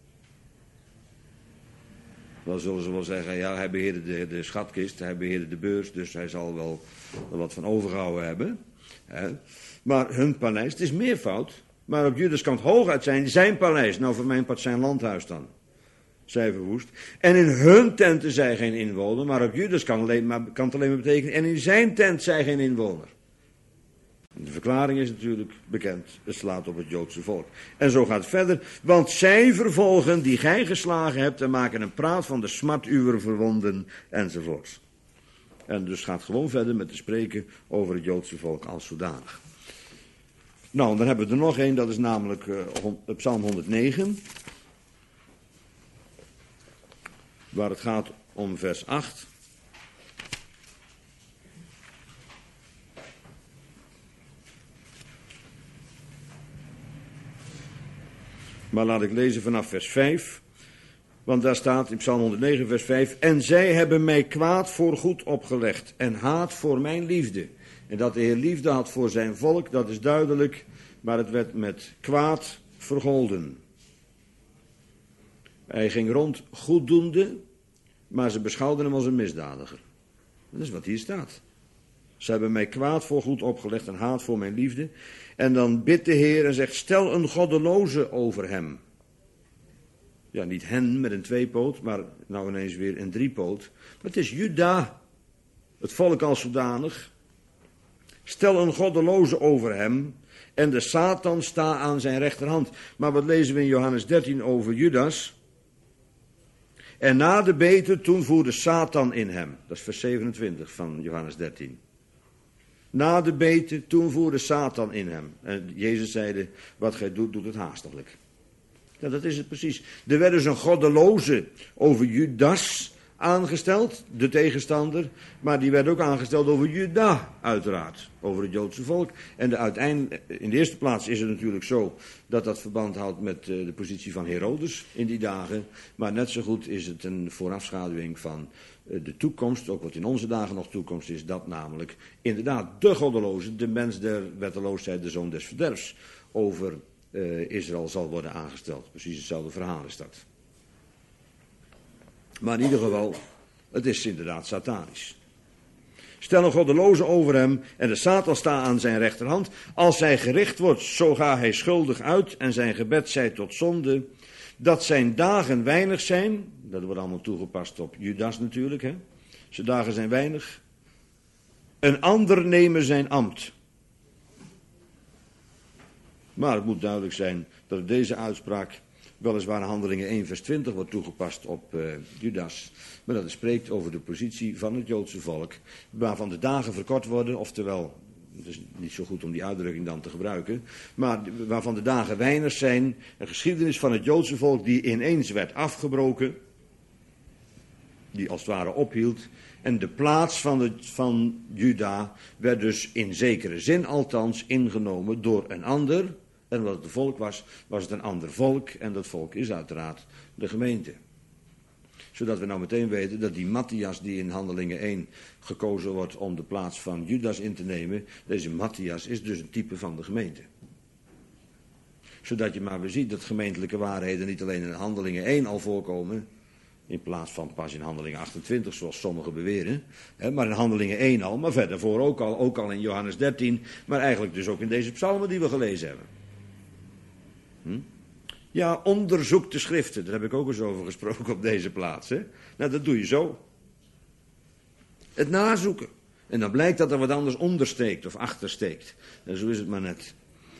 Dan zullen ze wel zeggen, ja, hij beheerde de schatkist, hij beheerde de beurs, dus hij zal wel wat van overgehouden hebben. Maar hun paleis, het is meervoud, maar op Judas kan het hooguit zijn paleis, nou voor mijn part zijn landhuis dan. Zij verwoest. En in hun tenten zij geen inwoner, maar op Judas kan het alleen maar betekenen, en in zijn tent zij geen inwoner. De verklaring is natuurlijk bekend, het slaat op het Joodse volk. En zo gaat het verder, want zij vervolgen die gij geslagen hebt en maken een praat van de smart uwer verwonden, enzovoorts. En dus gaat gewoon verder met te spreken over het Joodse volk als zodanig. Nou, dan hebben we er nog één, dat is namelijk Psalm 109. Waar het gaat om vers 8. Maar laat ik lezen vanaf vers 5. Want daar staat in Psalm 109 vers 5. En zij hebben mij kwaad voor goed opgelegd en haat voor mijn liefde. En dat de Heer liefde had voor zijn volk, dat is duidelijk. Maar het werd met kwaad vergolden. Hij ging rond goeddoende, maar ze beschouwden hem als een misdadiger. Dat is wat hier staat. Ze hebben mij kwaad voor goed opgelegd en haat voor mijn liefde. En dan bidt de Heer en zegt, stel een goddeloze over hem. Ja, niet hen met een tweepoot, maar nou ineens weer een driepoot. Maar het is Juda, het volk als zodanig. Stel een goddeloze over hem en de Satan sta aan zijn rechterhand. Maar wat lezen we in Johannes 13 over Judas? En na de bete, toen voerde Satan in hem. Dat is vers 27 van Johannes 13. Na de bete, toen voerde Satan in hem. En Jezus zeide, wat gij doet, doet het haastiglijk. Ja, dat is het precies. Er werd dus een goddeloze over Judas aangesteld, de tegenstander. Maar die werd ook aangesteld over Juda, uiteraard. Over het Joodse volk. En in de eerste plaats is het natuurlijk zo dat dat verband houdt met de positie van Herodes in die dagen. Maar net zo goed is het een voorafschaduwing van de toekomst, ook wat in onze dagen nog toekomst is, dat namelijk inderdaad de goddeloze, de mens der wetteloosheid, de zoon des verderfs, over Israël zal worden aangesteld. Precies hetzelfde verhaal is dat. Maar in ieder geval, het is inderdaad satanisch. Stel een goddeloze over hem en de Satan sta aan zijn rechterhand. Als hij gericht wordt, zo ga hij schuldig uit en zijn gebed zij tot zonde. Dat zijn dagen weinig zijn, dat wordt allemaal toegepast op Judas natuurlijk, hè. Zijn dagen zijn weinig. Een ander nemen zijn ambt. Maar het moet duidelijk zijn dat deze uitspraak weliswaar in Handelingen 1 vers 20 wordt toegepast op Judas. Maar dat het spreekt over de positie van het Joodse volk, waarvan de dagen verkort worden, oftewel, het is niet zo goed om die uitdrukking dan te gebruiken, maar waarvan de dagen weinig zijn, een geschiedenis van het Joodse volk die ineens werd afgebroken, die als het ware ophield, en de plaats van Juda werd dus in zekere zin althans ingenomen door een ander. En wat het volk was, was het een ander volk. En dat volk is uiteraard de gemeente. Zodat we nou meteen weten dat die Matthias die in Handelingen 1 gekozen wordt om de plaats van Judas in te nemen. Deze Matthias is dus een type van de gemeente. Zodat je maar weer ziet dat gemeentelijke waarheden niet alleen in Handelingen 1 al voorkomen, in plaats van pas in Handelingen 28, zoals sommigen beweren, maar in Handelingen 1 al, maar verder voor ook al in Johannes 13, maar eigenlijk dus ook in deze psalmen die we gelezen hebben. Ja, onderzoek de schriften, daar heb ik ook eens over gesproken op deze plaats. Hè? Nou, dat doe je zo. Het nazoeken. En dan blijkt dat er wat anders onder steekt of achter steekt. En zo is het maar net.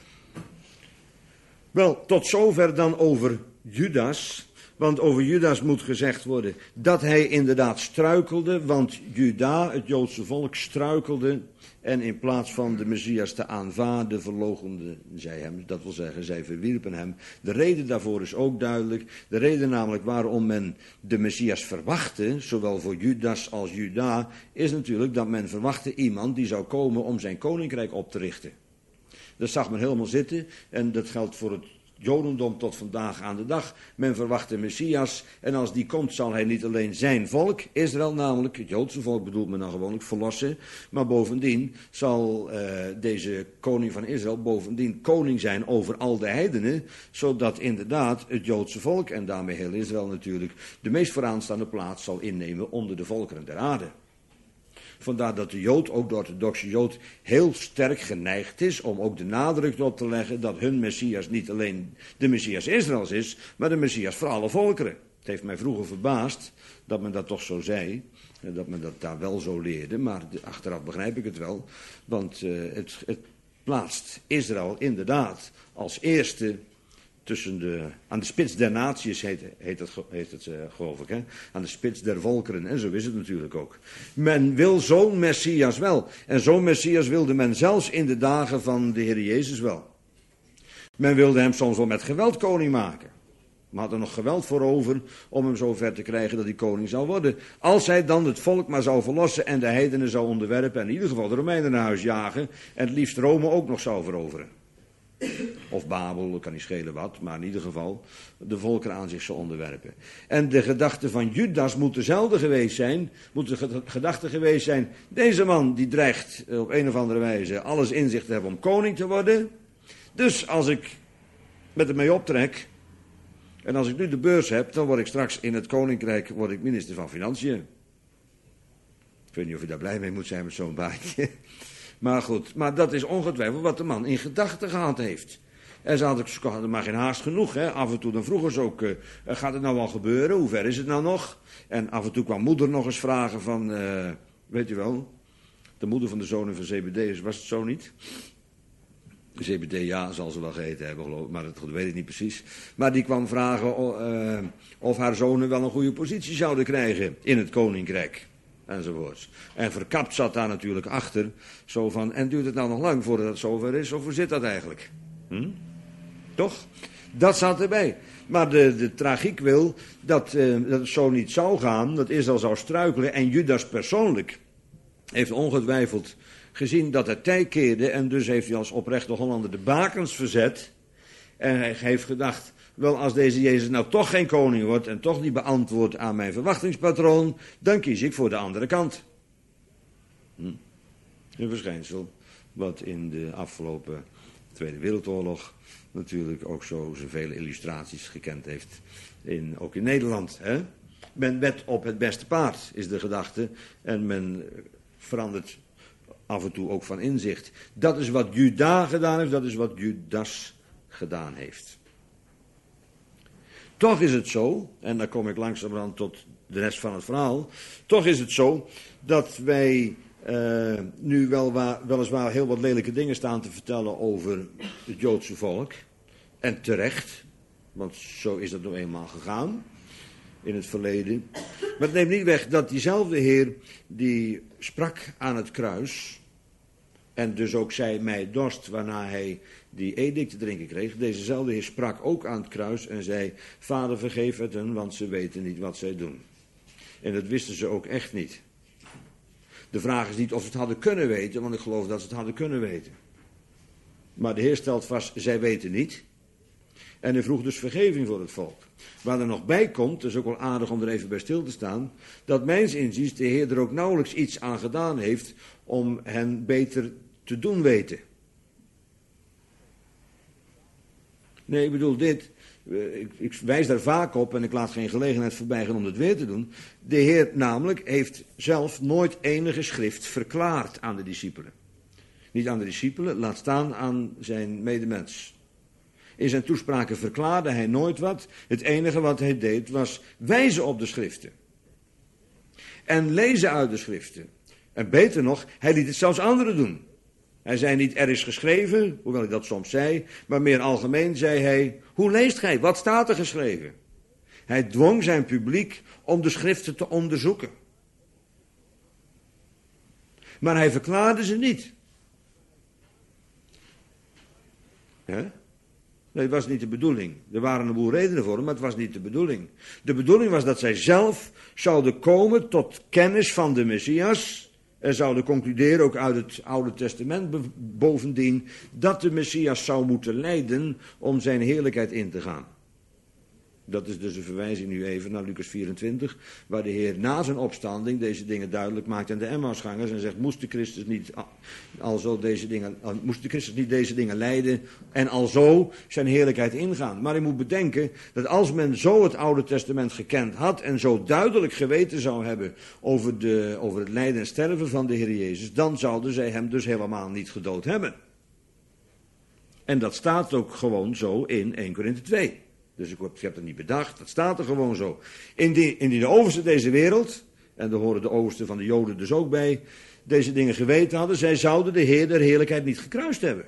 Wel, tot zover dan over Judas. Want over Judas moet gezegd worden dat hij inderdaad struikelde. Want Juda, het Joodse volk, struikelde. En in plaats van de Messias te aanvaarden, verloochenden zij hem. Dat wil zeggen, zij verwierpen hem. De reden daarvoor is ook duidelijk. De reden namelijk waarom men de Messias verwachtte, zowel voor Judas als Juda, is natuurlijk dat men verwachtte iemand die zou komen om zijn koninkrijk op te richten. Dat zag men helemaal zitten en dat geldt voor het Jodendom tot vandaag aan de dag. Men verwacht de Messias en als die komt zal hij niet alleen zijn volk, Israël namelijk, het Joodse volk bedoelt men dan gewoonlijk, verlossen. Maar bovendien zal deze koning van Israël bovendien koning zijn over al de heidenen. Zodat inderdaad het Joodse volk en daarmee heel Israël natuurlijk de meest vooraanstaande plaats zal innemen onder de volkeren der aarde. Vandaar dat de Jood, ook de orthodoxe Jood, heel sterk geneigd is om ook de nadruk op te leggen dat hun Messias niet alleen de Messias Israëls is, maar de Messias voor alle volkeren. Het heeft mij vroeger verbaasd dat men dat toch zo zei, dat men dat daar wel zo leerde, maar achteraf begrijp ik het wel, want het plaatst Israël inderdaad als eerste aan de spits der naties heet het geloof ik, hè? Aan de spits der volkeren, en zo is het natuurlijk ook. Men wil zo'n Messias wel, en zo'n Messias wilde men zelfs in de dagen van de Heer Jezus wel. Men wilde hem soms wel met geweld koning maken, maar had er nog geweld voor over om hem zo ver te krijgen dat hij koning zou worden. Als hij dan het volk maar zou verlossen en de heidenen zou onderwerpen en in ieder geval de Romeinen naar huis jagen en het liefst Rome ook nog zou veroveren. Of Babel, dat kan niet schelen wat, maar in ieder geval de volkeren aan zich zou onderwerpen. En de gedachte van Judas moet dezelfde geweest zijn, moet de gedachte geweest zijn, deze man die dreigt op een of andere wijze alles in zich te hebben om koning te worden. Dus als ik met hem mee optrek, en als ik nu de beurs heb, dan word ik straks in het koninkrijk minister van Financiën. Ik weet niet of je daar blij mee moet zijn met zo'n baantje. Maar goed, maar dat is ongetwijfeld wat de man in gedachten gehad heeft. En ze hadden maar geen haast genoeg. Hè. Af en toe dan vroegen ze ook, gaat het nou al gebeuren? Hoe ver is het nou nog? En af en toe kwam moeder nog eens vragen van, weet u wel, de moeder van de zonen van Zebedeus, was het zo niet? Zebedee, ja, zal ze wel geheten hebben, geloof ik, maar dat weet ik niet precies. Maar die kwam vragen of haar zonen wel een goede positie zouden krijgen in het koninkrijk. Enzovoorts. En verkapt zat daar natuurlijk achter. Zo van, en duurt het nou nog lang voordat het zover is? Of hoe zit dat eigenlijk? Toch? Dat zat erbij. Maar de tragiek wil dat het zo niet zou gaan. Dat Israël zou struikelen. En Judas persoonlijk heeft ongetwijfeld gezien dat het tij keerde. En dus heeft hij als oprechte Hollander de bakens verzet. En hij heeft gedacht, wel, als deze Jezus nou toch geen koning wordt en toch niet beantwoordt aan mijn verwachtingspatroon, dan kies ik voor de andere kant. Een verschijnsel wat in de afgelopen Tweede Wereldoorlog natuurlijk ook zo vele illustraties gekend heeft, ook in Nederland. Hè? Men wed op het beste paard, is de gedachte, en men verandert af en toe ook van inzicht. Dat is wat Juda gedaan heeft, dat is wat Judas gedaan heeft. Toch is het zo, en dan kom ik langzamerhand tot de rest van het verhaal, toch is het zo dat wij nu weliswaar heel wat lelijke dingen staan te vertellen over het Joodse volk. En terecht, want zo is dat nou eenmaal gegaan in het verleden. Maar het neemt niet weg dat diezelfde Heer die sprak aan het kruis en dus ook zei mij dorst, waarna hij die edict te drinken kreeg. Dezezelfde Heer sprak ook aan het kruis en zei, Vader vergeef het hen, want ze weten niet wat zij doen. En dat wisten ze ook echt niet. De vraag is niet of ze het hadden kunnen weten, want ik geloof dat ze het hadden kunnen weten. Maar de Heer stelt vast, zij weten niet. En hij vroeg dus vergeving voor het volk. Waar er nog bij komt, het is ook wel aardig om er even bij stil te staan, dat mijns inziens de Heer er ook nauwelijks iets aan gedaan heeft om hen beter te doen weten. Nee, ik bedoel dit. Ik wijs daar vaak op en ik laat geen gelegenheid voorbij gaan om het weer te doen. De Heer namelijk heeft zelf nooit enige schrift verklaard aan de discipelen. Niet aan de discipelen, laat staan aan zijn medemens. In zijn toespraken verklaarde hij nooit wat. Het enige wat hij deed was wijzen op de schriften. En lezen uit de schriften. En beter nog, hij liet het zelfs anderen doen. Hij zei niet, er is geschreven, hoewel hij dat soms zei, maar meer algemeen zei hij, hoe leest gij? Wat staat er geschreven? Hij dwong zijn publiek om de schriften te onderzoeken. Maar hij verklaarde ze niet. Nee, het was niet de bedoeling. Er waren een boel redenen voor, maar het was niet de bedoeling. De bedoeling was dat zij zelf zouden komen tot kennis van de Messias. En zouden concluderen, ook uit het Oude Testament bovendien, dat de Messias zou moeten lijden om zijn heerlijkheid in te gaan. Dat is dus een verwijzing nu even naar Lucas 24, waar de Heer na zijn opstanding deze dingen duidelijk maakt aan de Emmausgangers en zegt, moest de Christus niet deze dingen lijden en alzo zijn heerlijkheid ingaan. Maar je moet bedenken dat als men zo het Oude Testament gekend had en zo duidelijk geweten zou hebben over het lijden en sterven van de Heer Jezus, dan zouden zij hem dus helemaal niet gedood hebben. En dat staat ook gewoon zo in 1 Korinthe 2. Dus ik heb het niet bedacht, dat staat er gewoon zo. Indien de oversten deze wereld, en daar horen de oversten van de Joden dus ook bij, deze dingen geweten hadden, zij zouden de Heer der heerlijkheid niet gekruist hebben.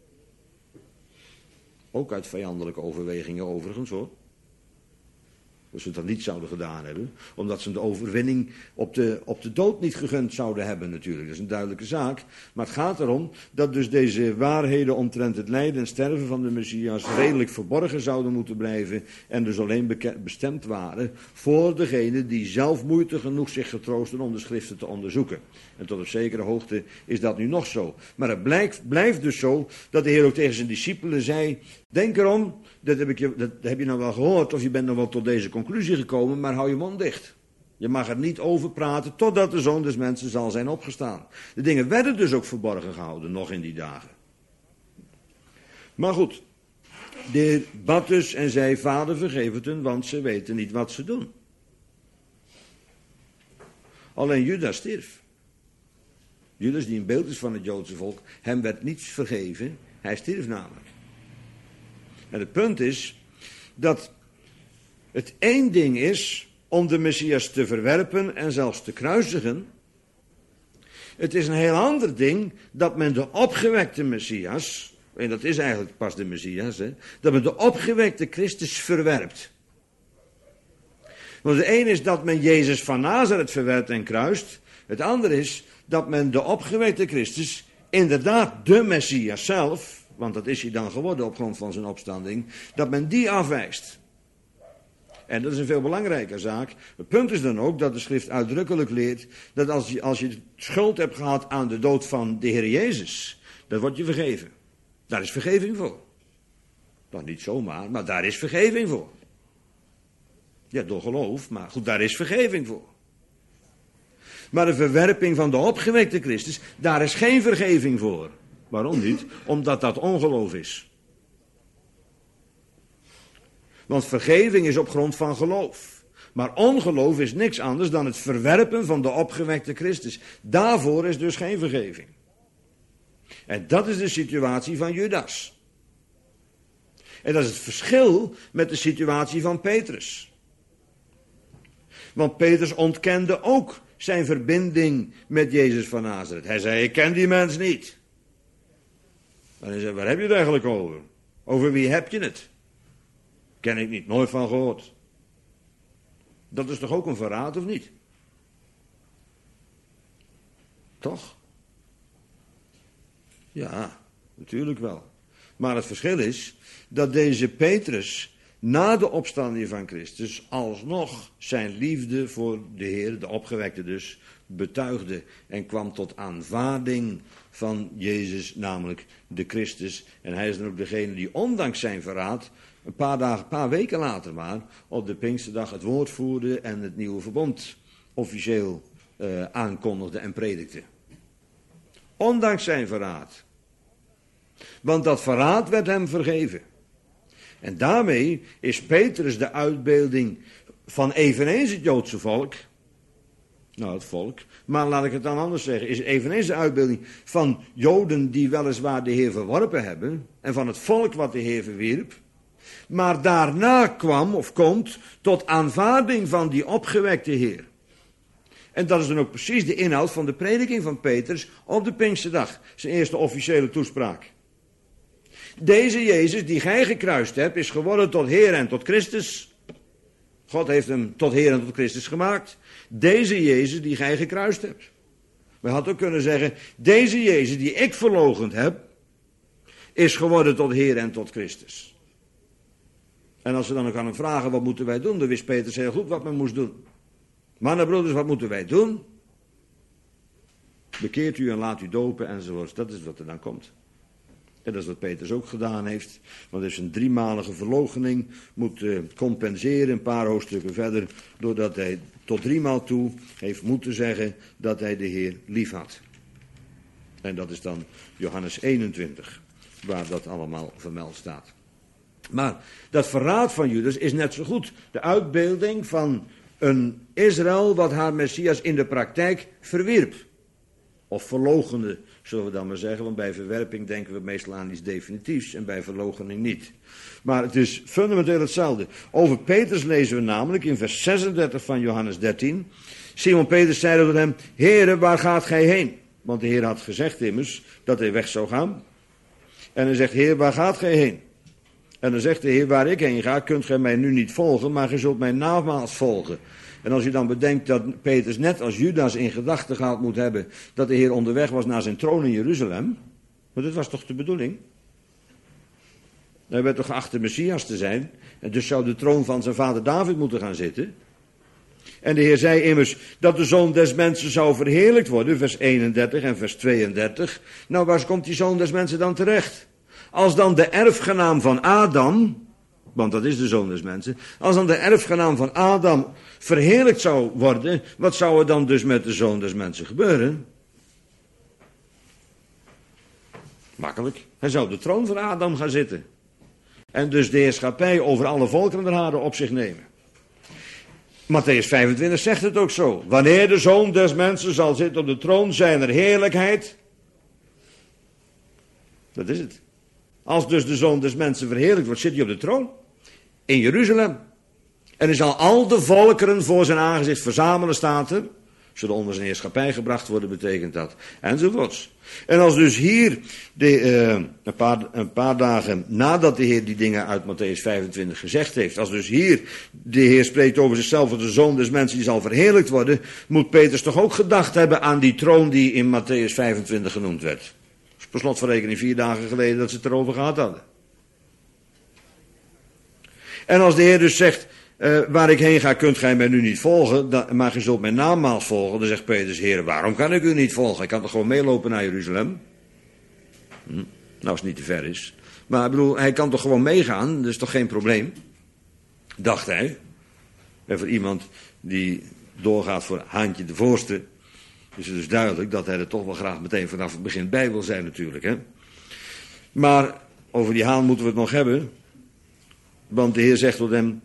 Ook uit vijandelijke overwegingen overigens hoor. Dat ze het dan niet zouden gedaan hebben, omdat ze de overwinning op de dood niet gegund zouden hebben natuurlijk. Dat is een duidelijke zaak. Maar het gaat erom dat dus deze waarheden omtrent het lijden en sterven van de Messias redelijk verborgen zouden moeten blijven en dus alleen bestemd waren voor degenen die zelf moeite genoeg zich getroosten om de schriften te onderzoeken. En tot op zekere hoogte is dat nu nog zo. Maar het blijft dus zo dat de Heer ook tegen zijn discipelen zei, denk erom, dat heb je nou wel gehoord of je bent nou wel tot deze conclusie gekomen, maar hou je mond dicht. Je mag er niet over praten totdat de Zoon des Mensen zal zijn opgestaan. De dingen werden dus ook verborgen gehouden, nog in die dagen. Maar goed, de Heer bad dus en zei, Vader vergeef het hun, want ze weten niet wat ze doen. Alleen Judas stierf. Judas, die een beeld is van het Joodse volk, hem werd niets vergeven, hij stierf namelijk. En het punt is dat het één ding is om de Messias te verwerpen en zelfs te kruisigen. Het is een heel ander ding dat men de opgewekte Messias, en dat is eigenlijk pas de Messias, dat men de opgewekte Christus verwerpt. Want het een is dat men Jezus van Nazareth verwerpt en kruist. Het andere is dat men de opgewekte Christus, inderdaad de Messias zelf, want dat is hij dan geworden op grond van zijn opstanding, dat men die afwijst. En dat is een veel belangrijke zaak. Het punt is dan ook dat de schrift uitdrukkelijk leert dat als je schuld hebt gehad aan de dood van de Heer Jezus, dan wordt je vergeven. Daar is vergeving voor. Dan niet zomaar, maar daar is vergeving voor. Ja, door geloof, maar goed, daar is vergeving voor. Maar de verwerping van de opgewekte Christus, daar is geen vergeving voor. Waarom niet? Omdat dat ongeloof is. Want vergeving is op grond van geloof. Maar ongeloof is niks anders dan het verwerpen van de opgewekte Christus. Daarvoor is dus geen vergeving. En dat is de situatie van Judas. En dat is het verschil met de situatie van Petrus. Want Petrus ontkende ook zijn verbinding met Jezus van Nazareth. Hij zei, ik ken die mens niet. En hij zei, waar heb je het eigenlijk over? Over wie heb je het? Ken ik niet, nooit van gehoord. Dat is toch ook een verraad, of niet? Toch? Ja, natuurlijk wel. Maar het verschil is dat deze Petrus na de opstanding van Christus alsnog zijn liefde voor de Heer, de opgewekte dus, betuigde en kwam tot aanvaarding van Jezus, namelijk de Christus. En hij is dan ook degene die ondanks zijn verraad een paar weken later maar op de Pinksterdag het woord voerde en het nieuwe verbond officieel aankondigde en predikte. Ondanks zijn verraad. Want dat verraad werd hem vergeven. En daarmee is Petrus de uitbeelding van eveneens het Joodse volk. Nou, het volk. Maar laat ik het dan anders zeggen. Is eveneens de uitbeelding van Joden die weliswaar de Heer verworpen hebben. En van het volk wat de Heer verwierp. Maar daarna kwam of komt tot aanvaarding van die opgewekte Heer. En dat is dan ook precies de inhoud van de prediking van Petrus op de Pinksterdag. Zijn eerste officiële toespraak. Deze Jezus die gij gekruist hebt is geworden tot Heer en tot Christus. God heeft hem tot Heer en tot Christus gemaakt. Deze Jezus die gij gekruist hebt. We hadden ook kunnen zeggen, deze Jezus die ik verloochend heb, is geworden tot Heer en tot Christus. En als we dan ook aan hem vragen, wat moeten wij doen? Dan wist Petrus heel goed wat men moest doen. Mannen, broeders, wat moeten wij doen? Bekeert u en laat u dopen enzovoort. Dat is wat er dan komt. En dat is wat Petrus ook gedaan heeft. Want hij is een 3-malige verloochening moet compenseren, een paar hoofdstukken verder, doordat hij tot 3 maal toe heeft moeten zeggen dat hij de Heer lief had. En dat is dan Johannes 21, waar dat allemaal vermeld staat. Maar dat verraad van Judas is net zo goed de uitbeelding van een Israël wat haar Messias in de praktijk verwierp. Of verloochende, zullen we dan maar zeggen, want bij verwerping denken we meestal aan iets definitiefs en bij verloochening niet. Maar het is fundamenteel hetzelfde. Over Petrus lezen we namelijk in vers 36 van Johannes 13. Simon Petrus zei tot hem, Heere, waar gaat gij heen? Want de Heer had gezegd immers dat hij weg zou gaan. En hij zegt, Heer, waar gaat gij heen? En dan zegt de Heer, waar ik heen ga, kunt gij mij nu niet volgen, maar gij zult mij namaals volgen. En als je dan bedenkt dat Petrus net als Judas in gedachten gehad moet hebben dat de Heer onderweg was naar zijn troon in Jeruzalem. Maar dat was toch de bedoeling? Hij werd toch geacht de Messias te zijn. En dus zou de troon van zijn vader David moeten gaan zitten. En de Heer zei immers dat de Zoon des Mensen zou verheerlijkt worden. Vers 31 en vers 32. Nou, waar komt die Zoon des Mensen dan terecht? Als dan de erfgenaam van Adam, want dat is de Zoon des Mensen, als dan de erfgenaam van Adam verheerlijkt zou worden, wat zou er dan dus met de Zoon des Mensen gebeuren? Makkelijk. Hij zou op de troon van Adam gaan zitten. En dus de heerschappij over alle volkeren der aarde op zich nemen. Mattheüs 25 zegt het ook zo. Wanneer de Zoon des Mensen zal zitten op de troon zijner heerlijkheid. Dat is het. Als dus de Zoon des Mensen verheerlijkt wordt, zit hij op de troon. In Jeruzalem. En hij zal al de volkeren voor zijn aangezicht verzamelen, staat er. Zullen onder zijn heerschappij gebracht worden, betekent dat. Enzovoorts. En als dus hier, een paar dagen nadat de Heer die dingen uit Mattheüs 25 gezegd heeft. Als dus hier de Heer spreekt over zichzelf als de Zoon des Mensen die zal verheerlijkt worden. Moet Petrus toch ook gedacht hebben aan die troon die in Mattheüs 25 genoemd werd. Dat is per slot van rekening 4 dagen geleden dat ze het erover gehad hadden. En als de Heer dus zegt, waar ik heen ga, kunt gij mij nu niet volgen, maar gij zult mij namaals volgen. Dan zegt Petrus, Heer, waarom kan ik u niet volgen? Ik kan toch gewoon meelopen naar Jeruzalem? Nou, als het niet te ver is. Maar ik bedoel, hij kan toch gewoon meegaan, dat is toch geen probleem? Dacht hij. En voor iemand die doorgaat voor Haantje de Voorste, is het dus duidelijk dat hij er toch wel graag meteen vanaf het begin bij wil zijn natuurlijk. Hè? Maar over die haan moeten we het nog hebben. Want de Heer zegt tot hem,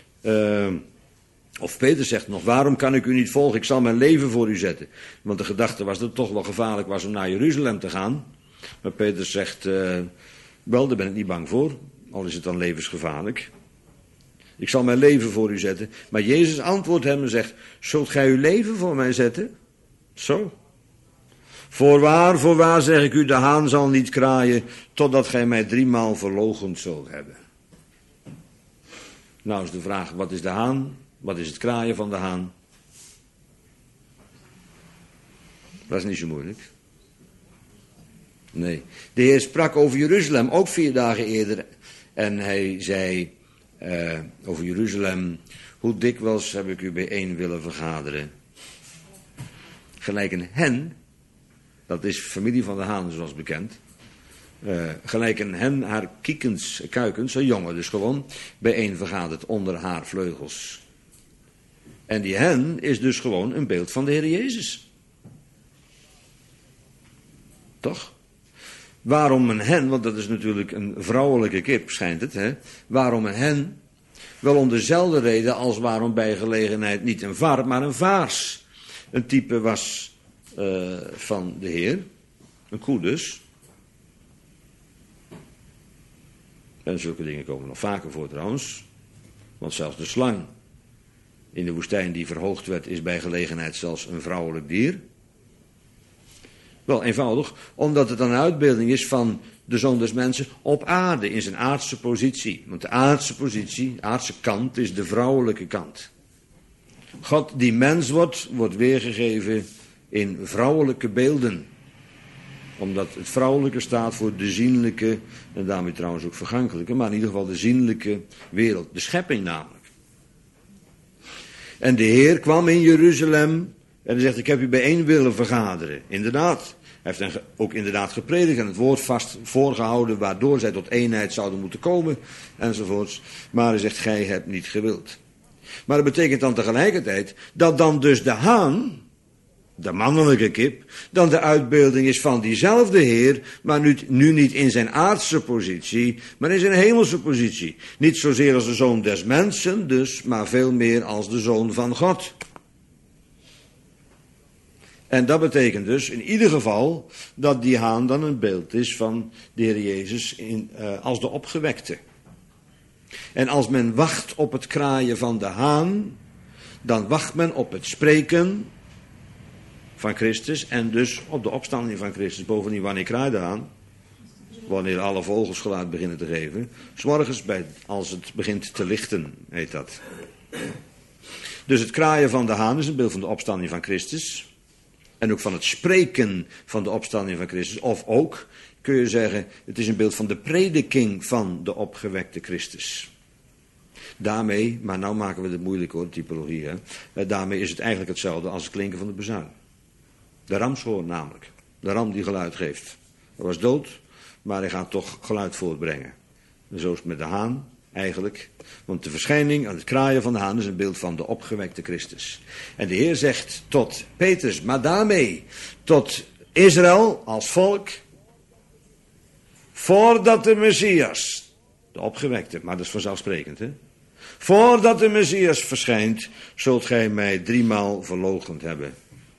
of Peter zegt nog, waarom kan ik u niet volgen? Ik zal mijn leven voor u zetten. Want de gedachte was dat het toch wel gevaarlijk was om naar Jeruzalem te gaan. Maar Peter zegt, wel, daar ben ik niet bang voor. Al is het dan levensgevaarlijk. Ik zal mijn leven voor u zetten. Maar Jezus antwoordt hem en zegt, zult gij uw leven voor mij zetten? Zo. Voorwaar zeg ik u, de haan zal niet kraaien, totdat gij mij 3 maal verloochend zult hebben. Nou is de vraag, wat is de haan? Wat is het kraaien van de haan? Dat is niet zo moeilijk. Nee. De Heer sprak over Jeruzalem, ook 4 dagen eerder. En hij zei over Jeruzalem, hoe dikwijls heb ik u bijeen willen vergaderen. Gelijk een hen, dat is familie van de haan zoals bekend. Gelijk een hen haar kuikens, een jongen dus gewoon, bijeen vergaderd onder haar vleugels. En die hen is dus gewoon een beeld van de Heer Jezus. Toch? Waarom een hen? Want dat is natuurlijk een vrouwelijke kip, schijnt het. Hè? Waarom een hen? Wel om dezelfde reden als waarom bij gelegenheid niet een var, maar een vaars. Een type was van de Heer. Een koe dus. En zulke dingen komen nog vaker voor trouwens. Want zelfs de slang in de woestijn die verhoogd werd, is bij gelegenheid zelfs een vrouwelijk dier. Wel eenvoudig, omdat het dan een uitbeelding is van de Zoon des Mensen op aarde, in zijn aardse positie. Want de aardse positie, de aardse kant, is de vrouwelijke kant. God die mens wordt weergegeven in vrouwelijke beelden. Omdat het vrouwelijke staat voor de zienlijke, en daarmee trouwens ook vergankelijke, maar in ieder geval de zienlijke wereld. De schepping namelijk. En de Heer kwam in Jeruzalem en hij zegt, ik heb u bijeen willen vergaderen. Inderdaad, hij heeft ook inderdaad gepredikt en het woord vast voorgehouden, waardoor zij tot eenheid zouden moeten komen, enzovoorts. Maar hij zegt, gij hebt niet gewild. Maar dat betekent dan tegelijkertijd dat dan dus de haan, de mannelijke kip, dan de uitbeelding is van diezelfde Heer, maar nu niet in zijn aardse positie, maar in zijn hemelse positie. Niet zozeer als de Zoon des Mensen dus, maar veel meer als de Zoon van God. En dat betekent dus in ieder geval dat die haan dan een beeld is van de Heer Jezus als de opgewekte. En als men wacht op het kraaien van de haan, dan wacht men op het spreken van Christus en dus op de opstanding van Christus. Bovendien, wanneer kraait de haan? Wanneer alle vogels geluid beginnen te geven. 's Morgens als het begint te lichten, heet dat. Dus het kraaien van de haan is een beeld van de opstanding van Christus. En ook van het spreken van de opstanding van Christus. Of ook, kun je zeggen, het is een beeld van de prediking van de opgewekte Christus. Daarmee, maar nou maken we het moeilijk hoor, typologie. Hè? Daarmee is het eigenlijk hetzelfde als het klinken van de bezuin. De ramshoorn namelijk. De ram die geluid geeft. Hij was dood, maar hij gaat toch geluid voortbrengen. En zo is het met de haan eigenlijk. Want de verschijning aan het kraaien van de haan is een beeld van de opgewekte Christus. En de Heer zegt tot Petrus, maar daarmee tot Israël als volk, voordat de Messias, de opgewekte, maar dat is vanzelfsprekend hè. Voordat de Messias verschijnt, zult gij mij 3 maal verloochend hebben.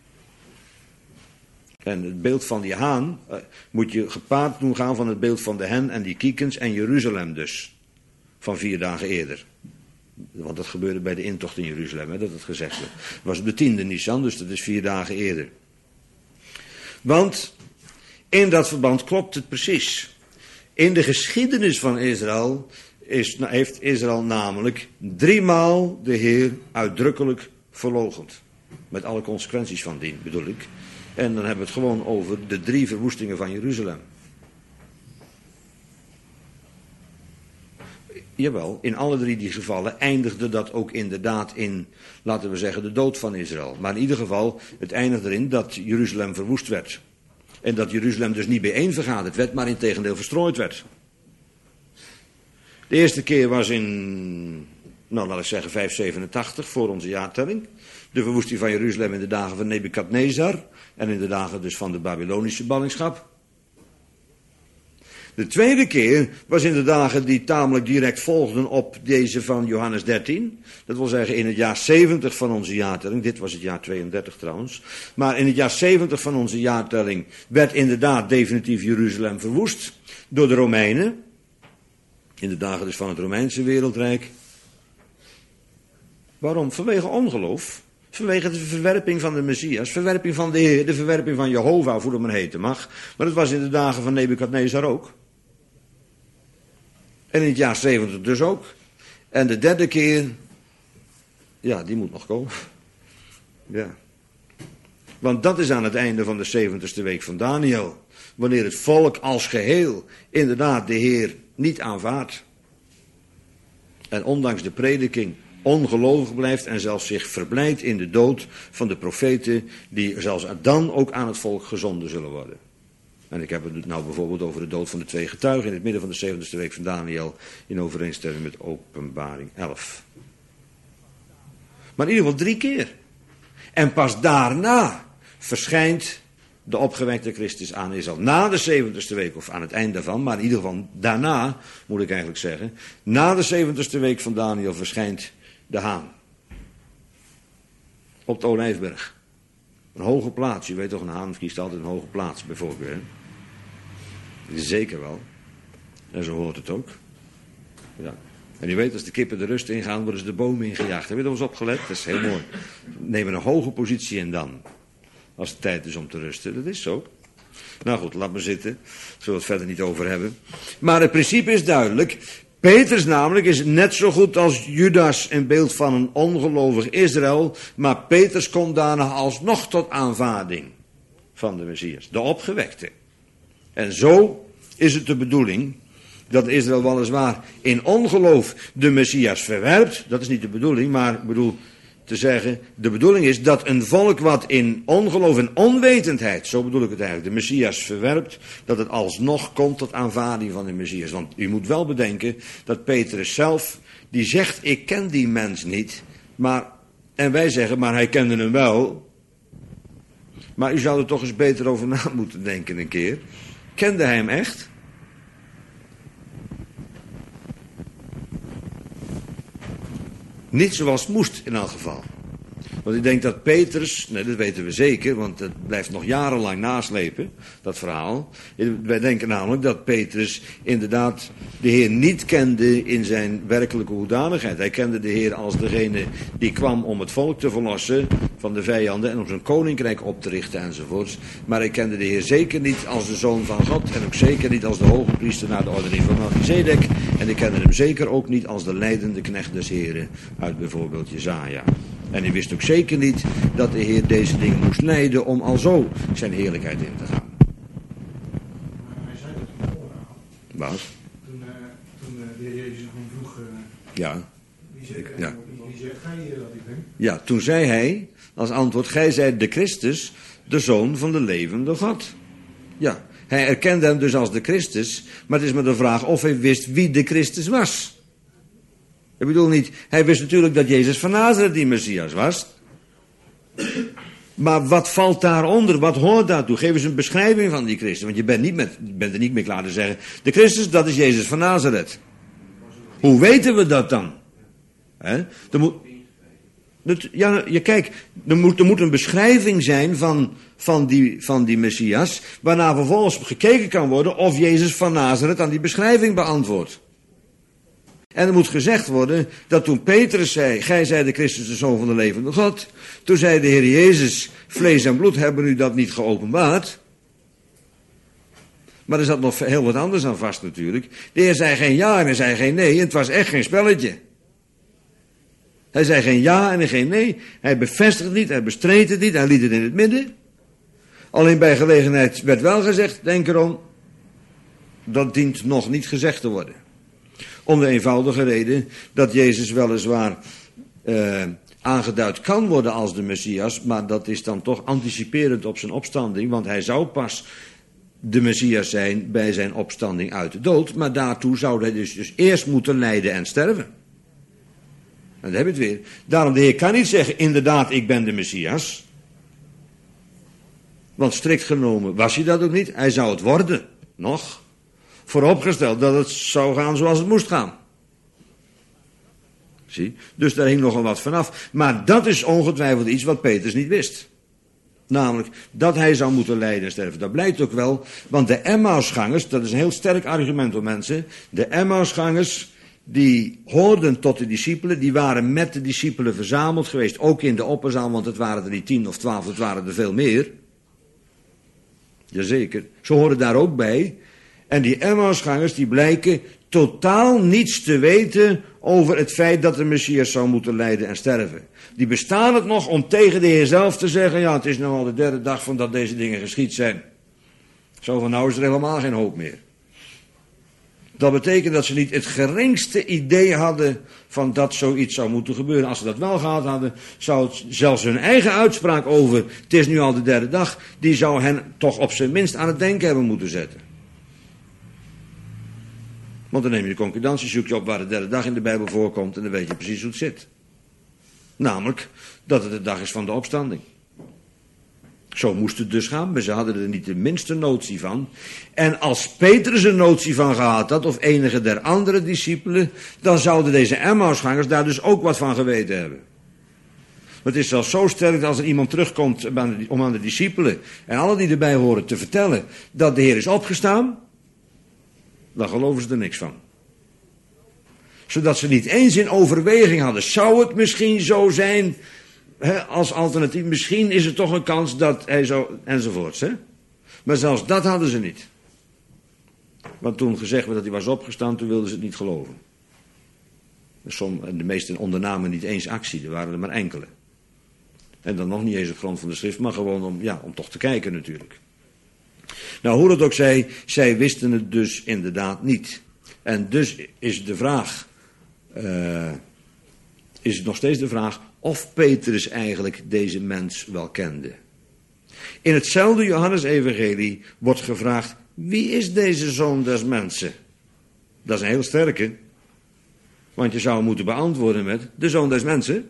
En het beeld van die haan moet je gepaard doen gaan van het beeld van de hen en die kiekens en Jeruzalem dus. Van 4 dagen eerder. Want dat gebeurde bij de intocht in Jeruzalem, hè, dat het gezegd werd. Het was op de 10e Nisan, dus dat is 4 dagen eerder. Want in dat verband klopt het precies. In de geschiedenis van Israël heeft Israël namelijk 3 maal de Heer uitdrukkelijk verloochend. Met alle consequenties van dien, bedoel ik. En dan hebben we het gewoon over de 3 verwoestingen van Jeruzalem. Jawel, in alle 3 die gevallen eindigde dat ook inderdaad in, laten we zeggen, de dood van Israël. Maar in ieder geval, het eindigde erin dat Jeruzalem verwoest werd. En dat Jeruzalem dus niet bijeenvergaderd werd, maar integendeel verstrooid werd. De eerste keer was in, laat ik zeggen, 587 voor onze jaartelling. De verwoesting van Jeruzalem in de dagen van Nebukadnezar en in de dagen dus van de Babylonische ballingschap. De tweede keer was in de dagen die tamelijk direct volgden op deze van Johannes 13. Dat wil zeggen in het jaar 70 van onze jaartelling. Dit was het jaar 32 trouwens. Maar in het jaar 70 van onze jaartelling werd inderdaad definitief Jeruzalem verwoest door de Romeinen. In de dagen dus van het Romeinse wereldrijk. Waarom? Vanwege ongeloof. Vanwege de verwerping van de Messias, verwerping van de Heer, de verwerping van Jehovah, hoe dat men heten mag. Maar dat was in de dagen van Nebukadnezar ook. En in het jaar 70 dus ook. En de derde keer, ja, die moet nog komen. Ja. Want dat is aan het einde van de 70ste week van Daniel. Wanneer het volk als geheel inderdaad de Heer niet aanvaardt. En ondanks de prediking ongelovig blijft en zelfs zich verblijdt in de dood van de profeten die zelfs dan ook aan het volk gezonden zullen worden. En ik heb het nou bijvoorbeeld over de dood van de 2 getuigen in het midden van de 70ste week van Daniel in overeenstemming met Openbaring 11. Maar in ieder geval 3 keer. En pas daarna verschijnt de opgewekte Christus aan Israël. Na de 70ste week, of aan het eind daarvan, maar in ieder geval daarna, moet ik eigenlijk zeggen. Na de 70ste week van Daniel verschijnt de haan. Op de Olijfberg. Een hoge plaats. Je weet toch, een haan kiest altijd een hoge plaats, bijvoorbeeld. Hè? Zeker wel. En zo hoort het ook. Ja. En u weet, als de kippen de rust ingaan, worden ze de bomen ingejaagd. Heb je er eens opgelet? Dat is heel mooi. Nemen een hoge positie in dan. Als het tijd is om te rusten. Dat is zo. Nou goed, laat maar zitten. Zullen we het verder niet over hebben. Maar het principe is duidelijk. Petrus namelijk is net zo goed als Judas een beeld van een ongelovig Israël. Maar Petrus komt daarna alsnog tot aanvaarding van de Messias. De opgewekte. En zo is het de bedoeling dat Israël weliswaar in ongeloof de Messias verwerpt. Dat is niet de bedoeling, maar ik bedoel te zeggen, de bedoeling is dat een volk wat in ongeloof en onwetendheid, zo bedoel ik het eigenlijk, de Messias verwerpt, dat het alsnog komt tot aanvaarding van de Messias. Want u moet wel bedenken dat Petrus zelf, die zegt, ik ken die mens niet, en wij zeggen, maar hij kende hem wel. Maar u zou er toch eens beter over na moeten denken een keer. Kende hij hem echt? Niet zoals het moest in elk geval. Want ik denk dat Petrus, nee, dat weten we zeker, want het blijft nog jarenlang naslepen, dat verhaal. Wij denken namelijk dat Petrus inderdaad de Heer niet kende in zijn werkelijke hoedanigheid. Hij kende de Heer als degene die kwam om het volk te verlossen van de vijanden en om zijn koninkrijk op te richten enzovoorts. Maar hij kende de Heer zeker niet als de Zoon van God en ook zeker niet als de hoge priester naar de ordening van Melchizedek. En hij kende hem zeker ook niet als de leidende knecht des Heren uit bijvoorbeeld Jesaja. En hij wist ook zeker niet dat de Heer deze dingen moest leiden om alzo zijn heerlijkheid in te gaan. Maar hij zei dat toen vooraan. Wat? Toen de Heer Jezus hem vroeg, Ja. wie zegt gij dat ik ben? Ja, toen zei hij als antwoord, gij zijt de Christus, de Zoon van de levende God. Ja, hij erkende hem dus als de Christus, maar het is maar de vraag of hij wist wie de Christus was. Ik bedoel niet, hij wist natuurlijk dat Jezus van Nazareth die Messias was. Maar wat valt daaronder? Wat hoort daartoe? Geef eens een beschrijving van die Christus. Want je bent er niet mee klaar te zeggen, de Christus, dat is Jezus van Nazareth. Hoe weten we dat dan? Er moet een beschrijving zijn van die Messias, waarna vervolgens gekeken kan worden of Jezus van Nazareth aan die beschrijving beantwoordt. En er moet gezegd worden dat toen Petrus zei, gij zijt de Christus, de Zoon van de levende God. Toen zei de Heer Jezus, vlees en bloed hebben u dat niet geopenbaard. Maar er zat nog heel wat anders aan vast natuurlijk. De Heer zei geen ja en hij zei geen nee. En het was echt geen spelletje. Hij zei geen ja en geen nee. Hij bevestigde het niet, hij bestreed het niet, hij liet het in het midden. Alleen bij gelegenheid werd wel gezegd, denk erom, dat dient nog niet gezegd te worden. Om de eenvoudige reden dat Jezus weliswaar aangeduid kan worden als de Messias, maar dat is dan toch anticiperend op zijn opstanding, want hij zou pas de Messias zijn bij zijn opstanding uit de dood, maar daartoe zou hij dus eerst moeten lijden en sterven. En dan heb je het weer. Daarom de Heer kan niet zeggen, inderdaad, ik ben de Messias. Want strikt genomen was hij dat ook niet. Hij zou het worden, nog. Vooropgesteld dat het zou gaan zoals het moest gaan. Zie? Dus daar hing nogal wat vanaf. Maar dat is ongetwijfeld iets wat Petrus niet wist. Namelijk dat hij zou moeten lijden en sterven. Dat blijkt ook wel, want de Emmausgangers, dat is een heel sterk argument voor mensen. De Emmausgangers, die hoorden tot de discipelen, die waren met de discipelen verzameld geweest. Ook in de opperzaal, want het waren er niet 10 of 12, het waren er veel meer. Jazeker, ze horen daar ook bij. En die Emmausgangers die blijken totaal niets te weten over het feit dat de Messias zou moeten lijden en sterven. Die bestaan het nog om tegen de Heer zelf te zeggen, ja, het is nu al de 3e dag van dat deze dingen geschied zijn. Zo van, nou is er helemaal geen hoop meer. Dat betekent dat ze niet het geringste idee hadden van dat zoiets zou moeten gebeuren. Als ze dat wel gehad hadden, zou het zelfs hun eigen uitspraak over, het is nu al de 3e dag, die zou hen toch op zijn minst aan het denken hebben moeten zetten. Want dan neem je de concordantie, zoek je op waar de 3e dag in de Bijbel voorkomt en dan weet je precies hoe het zit. Namelijk dat het de dag is van de opstanding. Zo moest het dus gaan, maar ze hadden er niet de minste notie van. En als Petrus een notie van gehad had, of enige der andere discipelen, dan zouden deze Emmausgangers daar dus ook wat van geweten hebben. Het is zelfs zo sterk dat als er iemand terugkomt om aan de discipelen en alle die erbij horen te vertellen dat de Heer is opgestaan, dan geloven ze er niks van. Zodat ze niet eens in overweging hadden. Zou het misschien zo zijn, als alternatief, misschien is er toch een kans dat hij zo, enzovoorts. Maar zelfs dat hadden ze niet. Want toen gezegd werd dat hij was opgestaan, toen wilden ze het niet geloven. De meesten ondernamen niet eens actie, er waren er maar enkele. En dan nog niet eens op grond van de schrift, maar gewoon om toch te kijken natuurlijk. Nou, hoe dat ook zij wisten het dus inderdaad niet. En dus is de vraag, is het nog steeds de vraag of Petrus eigenlijk deze mens wel kende. In hetzelfde Johannes-evangelie wordt gevraagd, wie is deze zoon des mensen? Dat is een heel sterke, want je zou moeten beantwoorden met de zoon des mensen.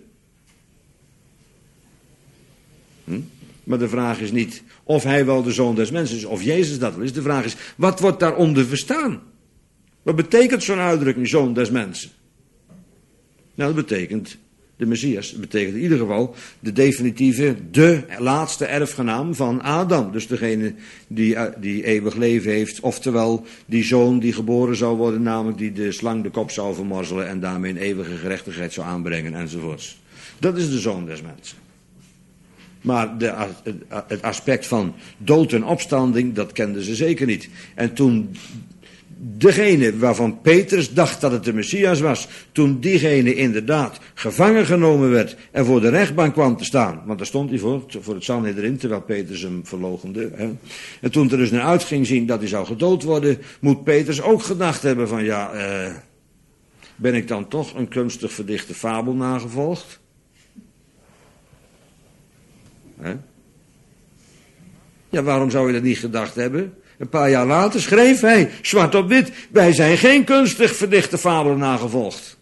Maar de vraag is niet of hij wel de zoon des mensen is, of Jezus dat wel is. De vraag is, wat wordt daaronder verstaan? Wat betekent zo'n uitdrukking, zoon des mensen? Nou, dat betekent de Messias. Dat betekent in ieder geval de definitieve, de laatste erfgenaam van Adam. Dus degene die eeuwig leven heeft. Oftewel die zoon die geboren zou worden, namelijk die de slang de kop zou vermorzelen en daarmee een eeuwige gerechtigheid zou aanbrengen enzovoorts. Dat is de zoon des mensen. Maar het aspect van dood en opstanding, dat kenden ze zeker niet. En toen degene waarvan Petrus dacht dat het de Messias was, toen diegene inderdaad gevangen genomen werd en voor de rechtbank kwam te staan, want daar stond hij voor het Sanhedrin, terwijl Petrus hem verloochende. En toen er dus naar uit ging zien dat hij zou gedood worden, moet Petrus ook gedacht hebben van ben ik dan toch een kunstig verdichte fabel nagevolgd? Ja, waarom zou je dat niet gedacht hebben? Een paar jaar later schreef hij, zwart op wit, wij zijn geen kunstig verdichte fabelen nagevolgd.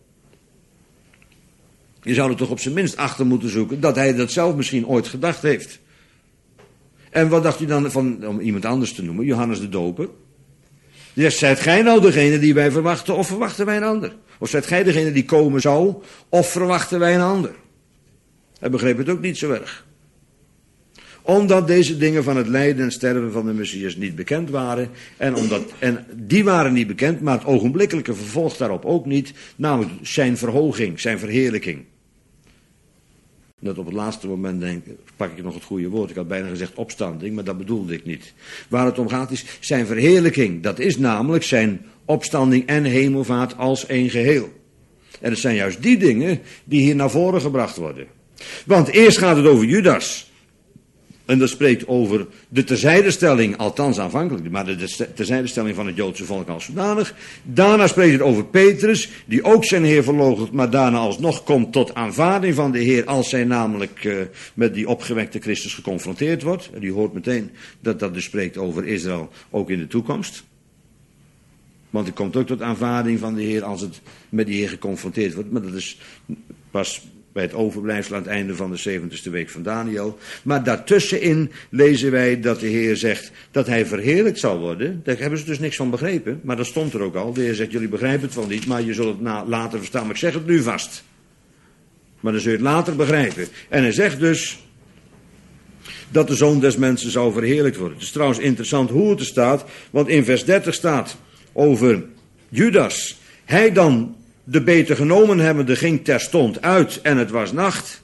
Je zou er toch op zijn minst achter moeten zoeken dat hij dat zelf misschien ooit gedacht heeft. En wat dacht u dan van, om iemand anders te noemen, Johannes de Doper? Die zegt, zijt gij nou degene die wij verwachten of verwachten wij een ander? Of zijt gij degene die komen zou of verwachten wij een ander? Hij begreep het ook niet zo erg. Omdat deze dingen van het lijden en sterven van de Messias niet bekend waren. En die waren niet bekend, maar het ogenblikkelijke vervolg daarop ook niet. Namelijk zijn verhoging, zijn verheerlijking. Net op het laatste moment pak ik nog het goede woord. Ik had bijna gezegd opstanding, maar dat bedoelde ik niet. Waar het om gaat is zijn verheerlijking. Dat is namelijk zijn opstanding en hemelvaart als één geheel. En het zijn juist die dingen die hier naar voren gebracht worden. Want eerst gaat het over Judas. En dat spreekt over de terzijdestelling, althans aanvankelijk, maar de terzijdestelling van het Joodse volk als zodanig. Daarna spreekt het over Petrus, die ook zijn Heer verloochent, maar daarna alsnog komt tot aanvaarding van de Heer, als hij namelijk met die opgewekte Christus geconfronteerd wordt. En die hoort meteen dat dat dus spreekt over Israël, ook in de toekomst. Want het komt ook tot aanvaarding van de Heer als het met die Heer geconfronteerd wordt, maar dat is pas bij het overblijfsel aan het einde van de 70ste week van Daniel. Maar daartussenin lezen wij dat de Heer zegt dat hij verheerlijkt zal worden. Daar hebben ze dus niks van begrepen, maar dat stond er ook al. De Heer zegt, jullie begrijpen het wel niet, maar je zult het later verstaan. Maar ik zeg het nu vast. Maar dan zul je het later begrijpen. En hij zegt dus dat de Zoon des Mensen zou verheerlijkt worden. Het is trouwens interessant hoe het er staat, want in vers 30 staat over Judas. Hij dan, de beter genomen hebbende, ging terstond uit en het was nacht.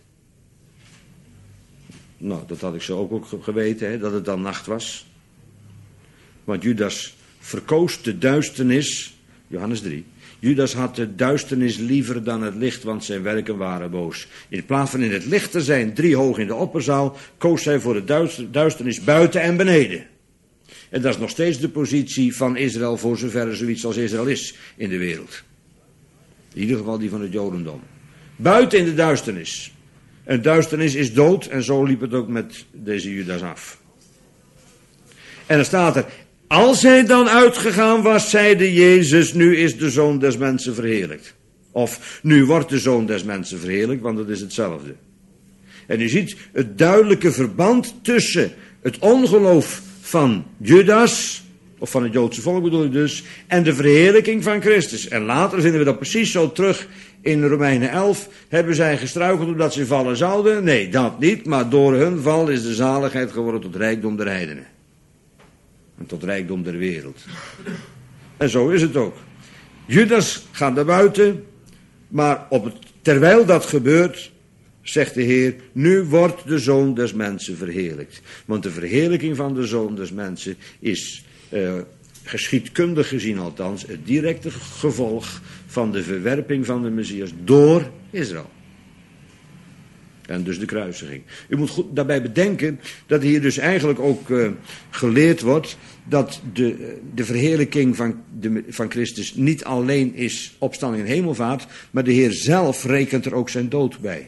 Nou, dat had ik zo ook geweten, dat het dan nacht was. Want Judas verkoos de duisternis, Johannes 3. Judas had de duisternis liever dan het licht, want zijn werken waren boos. In plaats van in het licht te zijn, 3 hoog in de opperzaal, koos hij voor de duisternis buiten en beneden. En dat is nog steeds de positie van Israël, voor zover er zoiets als Israël is in de wereld. In ieder geval die van het Jodendom. Buiten in de duisternis. En duisternis is dood en zo liep het ook met deze Judas af. En dan staat er, als hij dan uitgegaan was, zeide Jezus, nu is de Zoon des Mensen verheerlijkt. Of, nu wordt de Zoon des Mensen verheerlijkt, want het is hetzelfde. En u ziet het duidelijke verband tussen het ongeloof van Judas, of van het Joodse volk bedoel ik dus, en de verheerlijking van Christus. En later vinden we dat precies zo terug in Romeinen 11. Hebben zij gestruikeld omdat ze vallen zouden? Nee, dat niet, maar door hun val is de zaligheid geworden tot rijkdom der heidenen. En tot rijkdom der wereld. En zo is het ook. Judas gaat naar buiten, maar terwijl dat gebeurt, zegt de Heer, nu wordt de Zoon des Mensen verheerlijkt. Want de verheerlijking van de Zoon des Mensen is, geschiedkundig gezien althans, het directe gevolg van de verwerping van de Messias door Israël. En dus de kruisiging. U moet goed daarbij bedenken dat hier dus eigenlijk ook geleerd wordt dat de verheerlijking van Christus niet alleen is opstanding en hemelvaart, maar de Heer zelf rekent er ook zijn dood bij.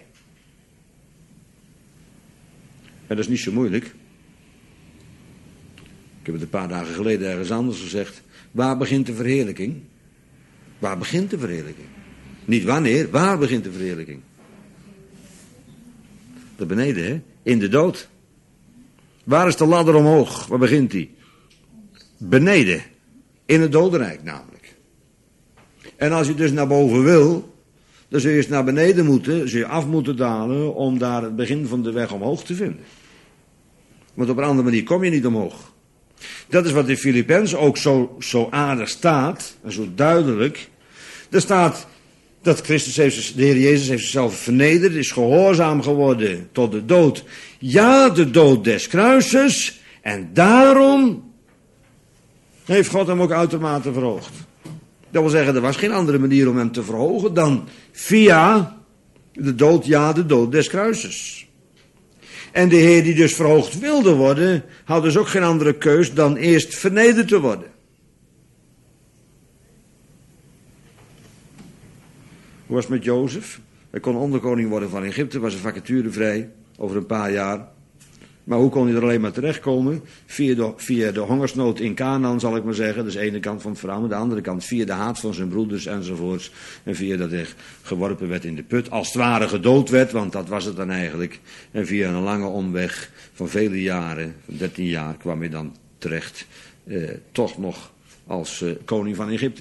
En dat is niet zo moeilijk. Ik heb het een paar dagen geleden ergens anders gezegd. Waar begint de verheerlijking? Waar begint de verheerlijking? Niet wanneer, waar begint de verheerlijking? Daar beneden, hè? In de dood. Waar is de ladder omhoog? Waar begint die? Beneden. In het dodenrijk namelijk. En als je dus naar boven wil, dan zul je eens naar beneden moeten, zul je af moeten dalen om daar het begin van de weg omhoog te vinden. Want op een andere manier kom je niet omhoog. Dat is wat in Filippenzen ook zo aardig staat, en zo duidelijk. Er staat dat de Heer Jezus heeft zichzelf vernederd, is gehoorzaam geworden tot de dood. Ja, de dood des kruises. En daarom heeft God hem ook uitermate verhoogd. Dat wil zeggen, er was geen andere manier om hem te verhogen dan via de dood des kruises. En de Heer die dus verhoogd wilde worden, had dus ook geen andere keus dan eerst vernederd te worden. Hoe was het met Jozef? Hij kon onderkoning worden van Egypte, was een vacature vrij over een paar jaar. Maar hoe kon hij er alleen maar terechtkomen? Via de hongersnood in Canaan, zal ik maar zeggen. Dat is de ene kant van het verhaal. Maar de andere kant via de haat van zijn broeders enzovoorts. En via dat hij geworpen werd in de put. Als het ware gedood werd, want dat was het dan eigenlijk. En via een lange omweg van vele jaren, van 13 jaar, kwam hij dan terecht. Toch nog als koning van Egypte.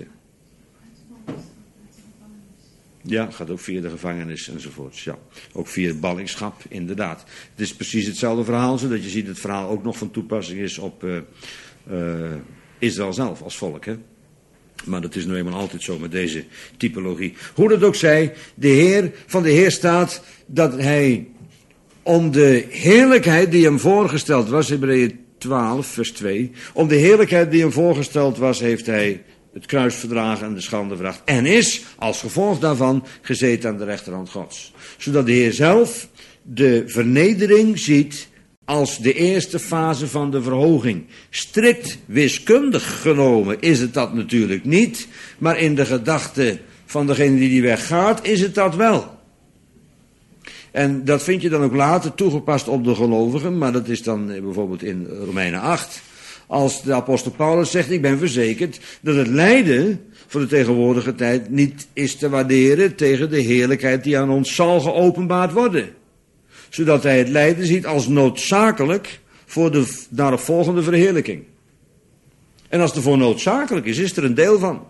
Ja, gaat ook via de gevangenis enzovoorts. Ja, ook via het ballingschap, inderdaad. Het is precies hetzelfde verhaal, zodat je ziet dat het verhaal ook nog van toepassing is op Israël zelf als volk. Hè? Maar dat is nu eenmaal altijd zo met deze typologie. Hoe dat ook zij, van de Heer staat dat hij om de heerlijkheid die hem voorgesteld was, Hebreeën 12 vers 2, om de heerlijkheid die hem voorgesteld was, heeft hij het kruis verdragen en de schande vraagt. En is, als gevolg daarvan, gezeten aan de rechterhand Gods. Zodat de Heer zelf de vernedering ziet als de eerste fase van de verhoging. Strikt wiskundig genomen is het dat natuurlijk niet. Maar in de gedachte van degene die weggaat, is het dat wel. En dat vind je dan ook later toegepast op de gelovigen. Maar dat is dan bijvoorbeeld in Romeinen 8... Als de apostel Paulus zegt, ik ben verzekerd dat het lijden voor de tegenwoordige tijd niet is te waarderen tegen de heerlijkheid die aan ons zal geopenbaard worden. Zodat hij het lijden ziet als noodzakelijk voor de daaropvolgende verheerlijking. En als het ervoor noodzakelijk is er een deel van.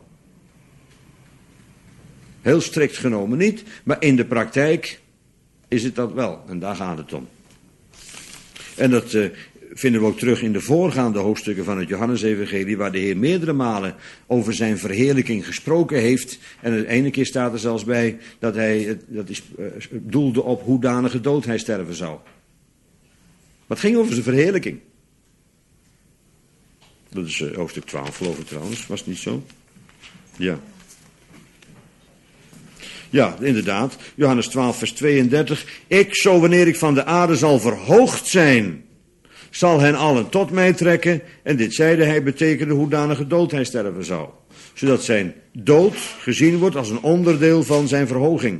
Heel strikt genomen niet, maar in de praktijk is het dat wel. En daar gaat het om. En dat vinden we ook terug in de voorgaande hoofdstukken van het Johannesevangelie, waar de Heer meerdere malen over zijn verheerlijking gesproken heeft. En de ene keer staat er zelfs bij dat hij doelde op hoedanige dood hij sterven zou. Maar het ging over zijn verheerlijking. Dat is hoofdstuk 12, geloof ik trouwens. Was het niet zo? Ja. Ja, inderdaad. Johannes 12, vers 32. Ik, zo wanneer ik van de aarde zal verhoogd zijn, zal hen allen tot mij trekken. En dit zeide hij, betekende hoedanige dood hij sterven zou. Zodat zijn dood gezien wordt als een onderdeel van zijn verhoging.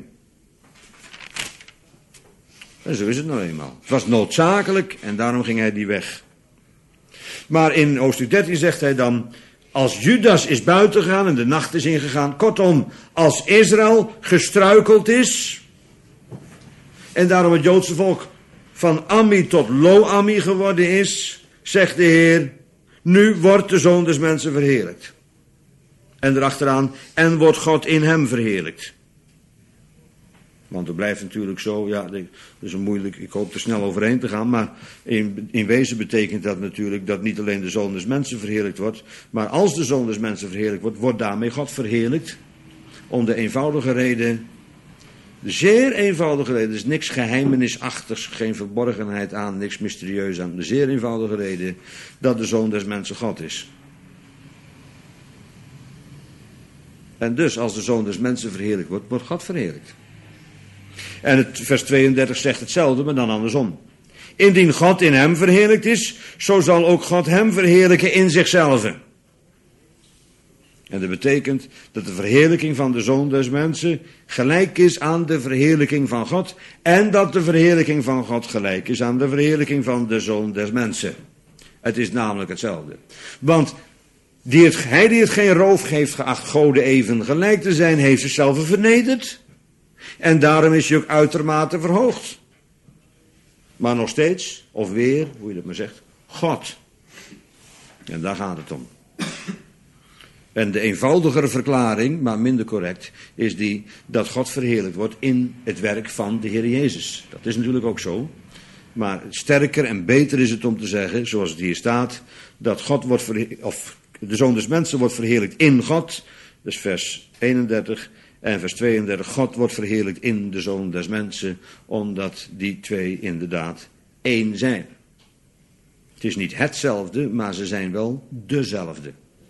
En zo is het nou eenmaal. Het was noodzakelijk en daarom ging hij die weg. Maar in hoofdstuk 13 zegt hij dan, als Judas is buiten gegaan en de nacht is ingegaan. Kortom, als Israël gestruikeld is en daarom het Joodse volk van Ammi tot Lo-Ammi geworden is, zegt de Heer, nu wordt de Zoon des Mensen verheerlijkt. En erachteraan, en wordt God in hem verheerlijkt. Want het blijft natuurlijk zo, ja, dat is een moeilijk, ik hoop er snel overheen te gaan, maar in wezen betekent dat natuurlijk dat niet alleen de Zoon des Mensen verheerlijkt wordt, maar als de Zoon des Mensen verheerlijkt wordt, wordt daarmee God verheerlijkt. Om de eenvoudige reden, de zeer eenvoudige reden, er is niks geheimenisachtigs, geen verborgenheid aan, niks mysterieus aan, de zeer eenvoudige reden dat de Zoon des Mensen God is. En dus als de Zoon des Mensen verheerlijkt wordt, wordt God verheerlijkt. En het vers 32 zegt hetzelfde, maar dan andersom. Indien God in hem verheerlijkt is, zo zal ook God hem verheerlijken in zichzelf. En dat betekent dat de verheerlijking van de Zoon des Mensen gelijk is aan de verheerlijking van God. En dat de verheerlijking van God gelijk is aan de verheerlijking van de Zoon des Mensen. Het is namelijk hetzelfde. Want hij die het geen roof heeft geacht goden even gelijk te zijn, heeft zichzelf vernederd. En daarom is hij ook uitermate verhoogd. Maar nog steeds, of weer, hoe je dat maar zegt, God. En daar gaat het om. En de eenvoudigere verklaring, maar minder correct, is die dat God verheerlijkt wordt in het werk van de Heer Jezus. Dat is natuurlijk ook zo. Maar sterker en beter is het om te zeggen, zoals het hier staat, dat God wordt verheerlijkt, of de Zoon des Mensen wordt verheerlijkt in God. Dus vers 31 en vers 32. God wordt verheerlijkt in de Zoon des Mensen, omdat die twee inderdaad één zijn. Het is niet hetzelfde, maar ze zijn wel dezelfde.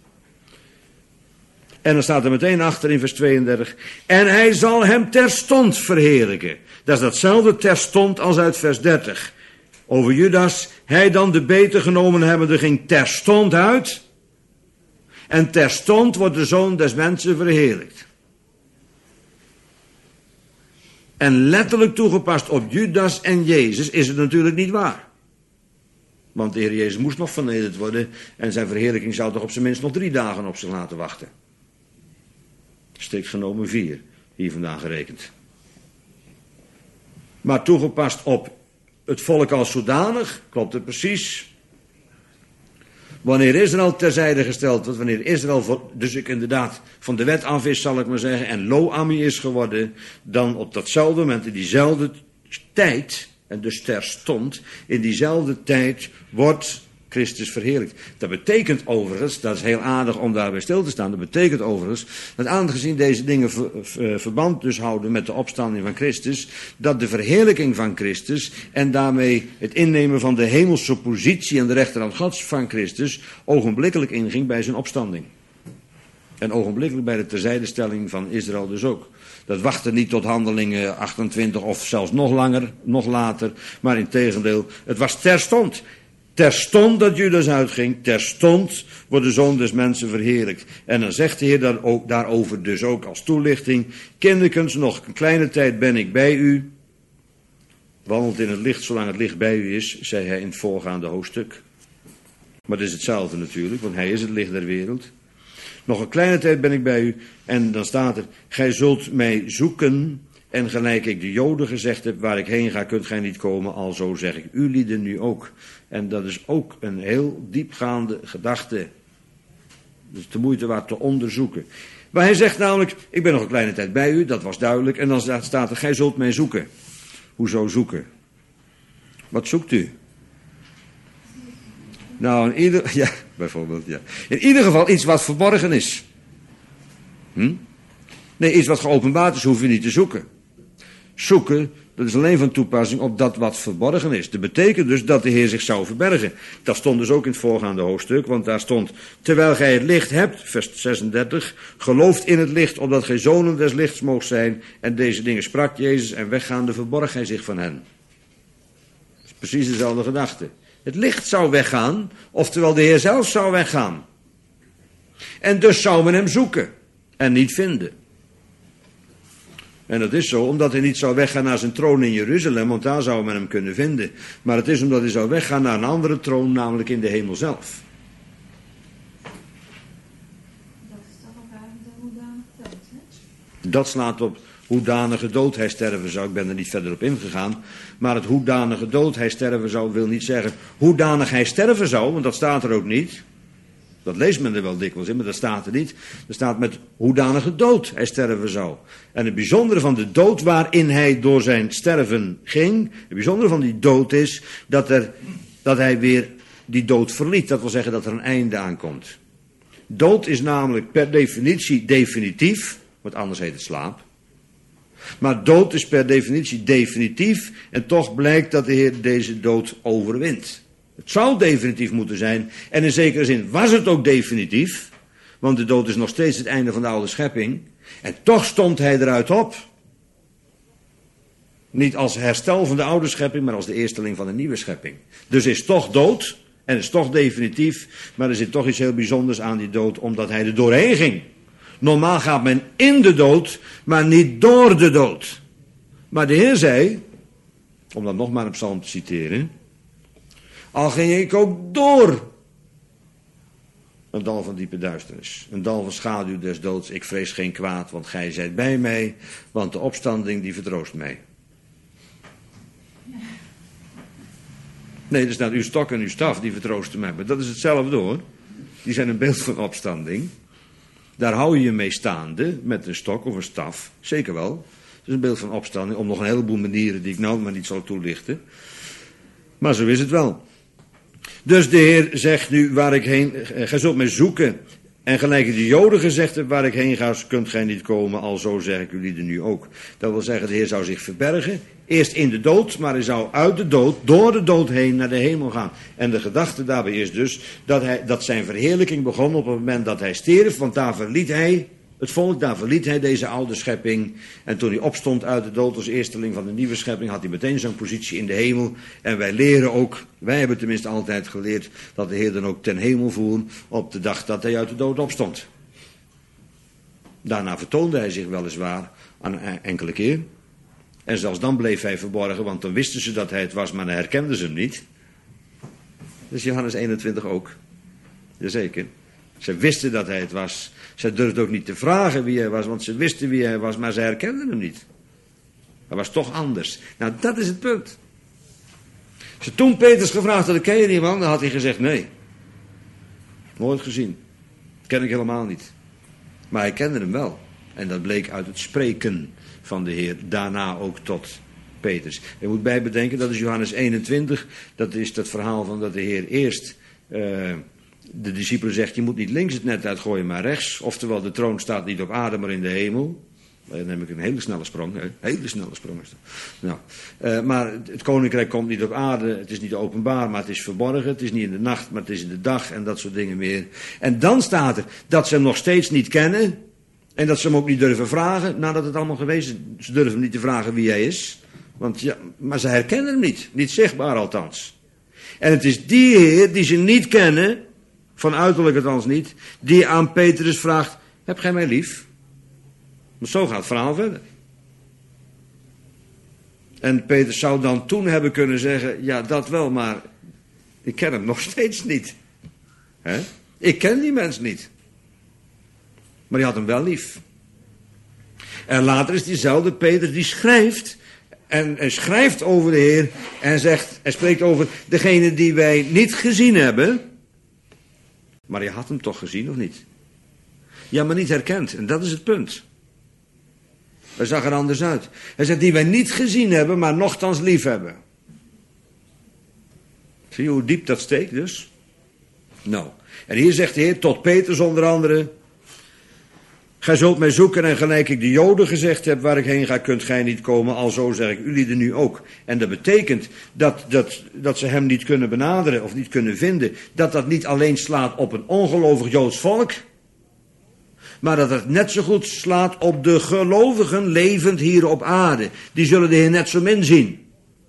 En dan staat er meteen achter in vers 32. En hij zal hem terstond verheerlijken. Dat is datzelfde terstond als uit vers 30. Over Judas, hij dan de beter genomen hebbende ging terstond uit. En terstond wordt de Zoon des Mensen verheerlijkt. En letterlijk toegepast op Judas en Jezus is het natuurlijk niet waar. Want de Heer Jezus moest nog vernederd worden. En zijn verheerlijking zou toch op zijn minst nog 3 dagen op zich laten wachten. Strikt genomen 4, hier vandaan gerekend. Maar toegepast op het volk als zodanig, klopt het precies. Wanneer Israël terzijde gesteld wordt, wanneer Israël dus ik inderdaad van de wet af is, zal ik maar zeggen, en Lo-Ammi is geworden, dan op datzelfde moment, in diezelfde tijd, en dus terstond, in diezelfde tijd wordt Christus verheerlijkt. Dat betekent overigens, dat is heel aardig om daarbij stil te staan, dat betekent overigens, dat aangezien deze dingen verband dus houden met de opstanding van Christus, dat de verheerlijking van Christus en daarmee het innemen van de hemelse positie en de rechterhand Gods van Christus ogenblikkelijk inging bij zijn opstanding. En ogenblikkelijk bij de terzijdestelling van Israël dus ook. Dat wachtte niet tot Handelingen 28 of zelfs nog langer, nog later, maar integendeel, het was terstond. Terstond dat Judas uitging, terstond wordt de Zoon des Mensen verheerlijkt. En dan zegt de Heer daarover dus ook als toelichting, kinderkens, nog een kleine tijd ben ik bij u. Wandelt in het licht zolang het licht bij u is, zei hij in het voorgaande hoofdstuk. Maar het is hetzelfde natuurlijk, want hij is het licht der wereld. Nog een kleine tijd ben ik bij u en dan staat er, gij zult mij zoeken en gelijk ik de Joden gezegd heb, waar ik heen ga, kunt gij niet komen, alzo zeg ik u lieden nu ook. En dat is ook een heel diepgaande gedachte. Dus de moeite waard te onderzoeken. Maar hij zegt namelijk, ik ben nog een kleine tijd bij u, dat was duidelijk. En dan staat er, gij zult mij zoeken. Hoezo zoeken? Wat zoekt u? Nou, bijvoorbeeld. In ieder geval iets wat verborgen is. Nee, iets wat geopenbaard is, hoef je niet te zoeken. Zoeken, dat is alleen van toepassing op dat wat verborgen is. Dat betekent dus dat de Heer zich zou verbergen. Dat stond dus ook in het voorgaande hoofdstuk, want daar stond, terwijl gij het licht hebt, vers 36, gelooft in het licht, opdat gij zonen des lichts moogt zijn. En deze dingen sprak Jezus en weggaande verborg hij zich van hen. Dat is precies dezelfde gedachte. Het licht zou weggaan, oftewel de Heer zelf zou weggaan. En dus zou men hem zoeken en niet vinden. En dat is zo, omdat hij niet zou weggaan naar zijn troon in Jeruzalem, want daar zou men hem kunnen vinden. Maar het is omdat hij zou weggaan naar een andere troon, namelijk in de hemel zelf. Dat is toch op aarde hoe dan geldt, hè? Dat slaat hoedanige dood hij sterven zou. Ik ben er niet verder op ingegaan. Maar het hoedanige dood hij sterven zou wil niet zeggen hoedanig hij sterven zou, want dat staat er ook niet. Dat leest men er wel dikwijls in, maar dat staat er niet. Er staat met hoedanige dood hij sterven zou. En het bijzondere van de dood waarin hij door zijn sterven ging, het bijzondere van die dood is dat hij weer die dood verliet. Dat wil zeggen dat er een einde aankomt. Dood is namelijk per definitie definitief, want anders heet het slaap. Maar dood is per definitie definitief en toch blijkt dat de Heer deze dood overwint. Het zou definitief moeten zijn en in zekere zin was het ook definitief, want de dood is nog steeds het einde van de oude schepping. En toch stond hij eruit op. Niet als herstel van de oude schepping, maar als de eersteling van een nieuwe schepping. Dus is toch dood en is toch definitief, maar er zit toch iets heel bijzonders aan die dood, omdat hij er doorheen ging. Normaal gaat men in de dood, maar niet door de dood. Maar de Heer zei, om dat nog maar een psalm te citeren, al ging ik ook door een dal van diepe duisternis, een dal van schaduw des doods, ik vrees geen kwaad, want gij zijt bij mij, want de opstanding die vertroost mij. Nee, er staat uw stok en uw staf, die vertroosten mij, maar dat is hetzelfde hoor. Die zijn een beeld van opstanding. Daar hou je je mee staande, met een stok of een staf, zeker wel. Het is een beeld van opstanding, om nog een heleboel manieren die ik nou maar niet zal toelichten. Maar zo is het wel. Dus de Heer zegt nu, waar ik heen, gij zult mij zoeken. En gelijk de Joden gezegd hebben, waar ik heen ga, kunt gij niet komen, alzo zeg ik jullie er nu ook. Dat wil zeggen, de Heer zou zich verbergen, eerst in de dood, maar hij zou uit de dood, door de dood heen naar de hemel gaan. En de gedachte daarbij is dus, dat zijn verheerlijking begon op het moment dat hij stierf, want daar verliet hij het volk, daar verliet hij deze oude schepping. En toen hij opstond uit de dood als eersteling van de nieuwe schepping, had hij meteen zijn positie in de hemel. En wij leren ook, wij hebben tenminste altijd geleerd, dat de Heer dan ook ten hemel voer op de dag dat hij uit de dood opstond. Daarna vertoonde hij zich weliswaar aan enkele keer. En zelfs dan bleef hij verborgen, want dan wisten ze dat hij het was, maar dan herkenden ze hem niet. Dus Johannes 21 ook. Jazeker. Ze wisten dat hij het was. Ze durfden ook niet te vragen wie hij was, want ze wisten wie hij was, maar ze herkenden hem niet. Hij was toch anders. Nou, dat is het punt. Ze toen Petrus gevraagd had, ken je die man? Dan had hij gezegd, nee. Nooit gezien. Ken ik helemaal niet. Maar hij kende hem wel. En dat bleek uit het spreken van de Heer, daarna ook tot Petrus. Je moet bij bedenken, dat is Johannes 21, dat is dat verhaal van dat de Heer eerst de discipelen zegt, je moet niet links het net uitgooien, maar rechts. Oftewel, de troon staat niet op aarde, maar in de hemel. Dan heb ik een hele snelle sprong. Een hele snelle sprong is dat. Nou, maar het koninkrijk komt niet op aarde, het is niet openbaar, maar het is verborgen. Het is niet in de nacht, maar het is in de dag en dat soort dingen meer. En dan staat er dat ze hem nog steeds niet kennen. En dat ze hem ook niet durven vragen, nadat het allemaal geweest is. Ze durven hem niet te vragen wie hij is. Want ja, maar ze herkennen hem niet. Niet zichtbaar althans. En het is die Heer die ze niet kennen, van uiterlijk althans niet, die aan Petrus vraagt, heb gij mij lief? Want zo gaat het verhaal verder. En Petrus zou dan toen hebben kunnen zeggen, ja dat wel, maar ik ken hem nog steeds niet. He? Ik ken die mens niet. Maar hij had hem wel lief. En later is diezelfde Petrus die schrijft. En schrijft over de Heer. En zegt, hij spreekt over degene die wij niet gezien hebben. Maar je had hem toch gezien of niet? Ja, maar niet herkend. En dat is het punt. Hij zag er anders uit. Hij zegt die wij niet gezien hebben, maar nochtans lief hebben. Zie je hoe diep dat steekt dus? Nou. En hier zegt de Heer tot Petrus onder andere, gij zult mij zoeken en gelijk ik de Joden gezegd heb, waar ik heen ga, kunt gij niet komen, alzo zeg ik jullie er nu ook. En dat betekent dat ze hem niet kunnen benaderen of niet kunnen vinden, dat niet alleen slaat op een ongelovig Joods volk, maar dat het net zo goed slaat op de gelovigen levend hier op aarde. Die zullen de Heer net zo min zien.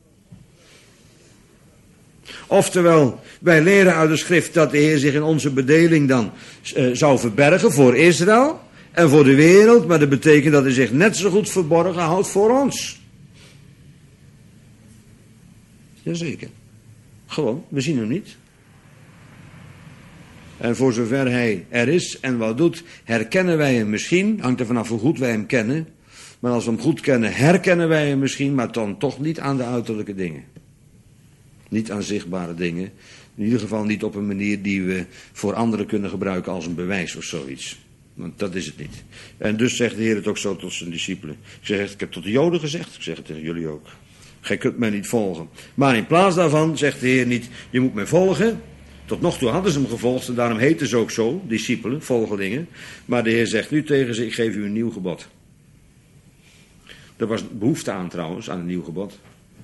Oftewel, wij leren uit de schrift dat de Heer zich in onze bedeling dan zou verbergen voor Israël en voor de wereld, maar dat betekent dat hij zich net zo goed verborgen houdt voor ons. Jazeker. Gewoon, we zien hem niet. En voor zover hij er is en wat doet, herkennen wij hem misschien, hangt er vanaf hoe goed wij hem kennen, Maar als we hem goed kennen, herkennen wij hem misschien, maar dan toch niet aan de uiterlijke dingen. Niet aan zichtbare dingen. In ieder geval niet op een manier die we voor anderen kunnen gebruiken als een bewijs of zoiets. Want dat is het niet. En dus zegt de Heer het ook zo tot zijn discipelen. Ik heb tot de Joden gezegd, ik zeg het tegen jullie ook. Gij kunt mij niet volgen. Maar in plaats daarvan zegt de Heer niet, je moet mij volgen. Tot nog toe hadden ze hem gevolgd en daarom heten ze ook zo, discipelen, volgelingen. Maar de Heer zegt nu tegen ze, ik geef u een nieuw gebod. Er was behoefte aan trouwens, aan een nieuw gebod.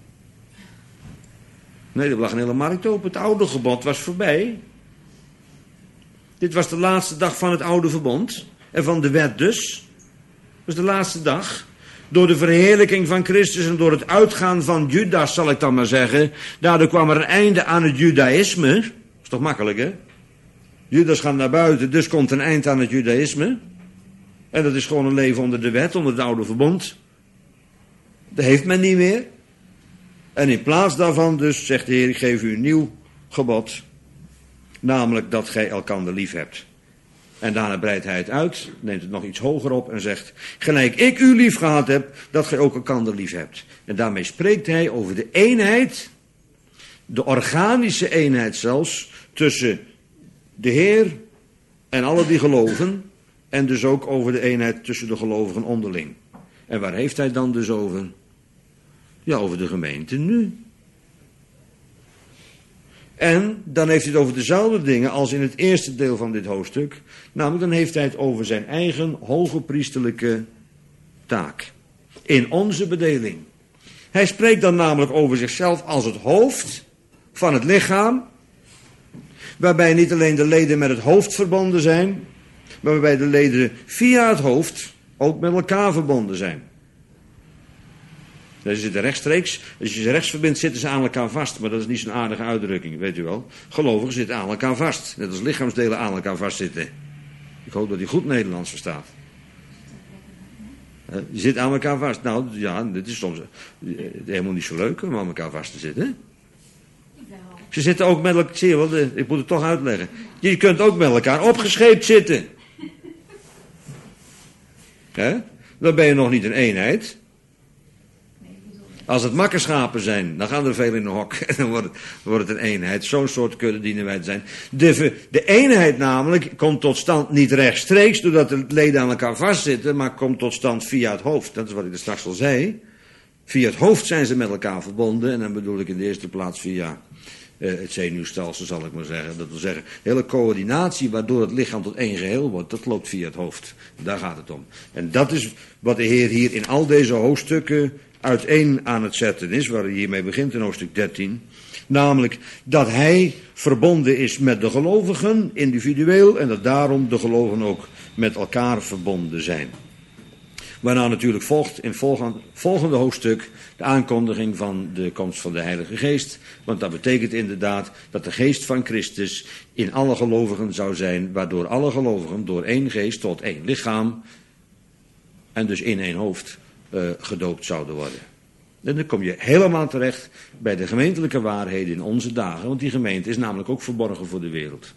Nee, er lag een hele markt open. Het oude gebod was voorbij. Dit was de laatste dag van het oude verbond. En van de wet dus. Het was de laatste dag. Door de verheerlijking van Christus en door het uitgaan van Judas, zal ik dan maar zeggen. Daardoor kwam er een einde aan het judaïsme. Dat is toch makkelijk, hè? Judas gaat naar buiten, dus komt een eind aan het judaïsme. En dat is gewoon een leven onder de wet, onder het oude verbond. Dat heeft men niet meer. En in plaats daarvan dus, zegt de Heer, ik geef u een nieuw gebod. Namelijk dat gij elkander lief hebt. En daarna breidt hij het uit, neemt het nog iets hoger op en zegt, gelijk ik u lief gehad heb, dat gij ook elkander lief hebt. En daarmee spreekt hij over de eenheid, de organische eenheid zelfs, tussen de Heer en alle die geloven. En dus ook over de eenheid tussen de gelovigen onderling. En waar heeft hij dan dus over? Ja, over de gemeente nu. En dan heeft hij het over dezelfde dingen als in het eerste deel van dit hoofdstuk. Namelijk dan heeft hij het over zijn eigen hoge priesterlijke taak. In onze bedeling. Hij spreekt dan namelijk over zichzelf als het hoofd van het lichaam. Waarbij niet alleen de leden met het hoofd verbonden zijn. Maar waarbij de leden via het hoofd ook met elkaar verbonden zijn. Ze zitten rechtstreeks, als je ze rechts verbindt, zitten ze aan elkaar vast. Maar dat is niet zo'n aardige uitdrukking, weet u wel. Gelovigen zitten aan elkaar vast. Net als lichaamsdelen aan elkaar vastzitten. Ik hoop dat hij goed Nederlands verstaat. Je zit aan elkaar vast. Nou ja, dit is soms helemaal niet zo leuk om aan elkaar vast te zitten. Ze zitten ook met elkaar, zie je wel, ik moet het toch uitleggen. Je kunt ook met elkaar opgescheept zitten. Dan ben je nog niet een eenheid. Als het makkerschapen zijn, dan gaan er veel in een hok. En dan wordt het een eenheid. Zo'n soort kudde dienen wij te zijn. De eenheid namelijk komt tot stand niet rechtstreeks, doordat de leden aan elkaar vastzitten, maar komt tot stand via het hoofd. Dat is wat ik er straks al zei. Via het hoofd zijn ze met elkaar verbonden. En dan bedoel ik in de eerste plaats via het zenuwstelsel, zal ik maar zeggen. Dat wil zeggen, hele coördinatie waardoor het lichaam tot één geheel wordt, dat loopt via het hoofd. Daar gaat het om. En dat is wat de Heer hier in al deze hoofdstukken uiteen aan het zetten is, waar hij hiermee begint in hoofdstuk 13. Namelijk dat hij verbonden is met de gelovigen, individueel, en dat daarom de gelovigen ook met elkaar verbonden zijn. Waarna natuurlijk volgt in het volgende hoofdstuk de aankondiging van de komst van de Heilige Geest. Want dat betekent inderdaad dat de geest van Christus in alle gelovigen zou zijn, waardoor alle gelovigen door één geest tot één lichaam en dus in één hoofd gedoopt zouden worden. En dan kom je helemaal terecht bij de gemeentelijke waarheden in onze dagen, want die gemeente is namelijk ook verborgen voor de wereld.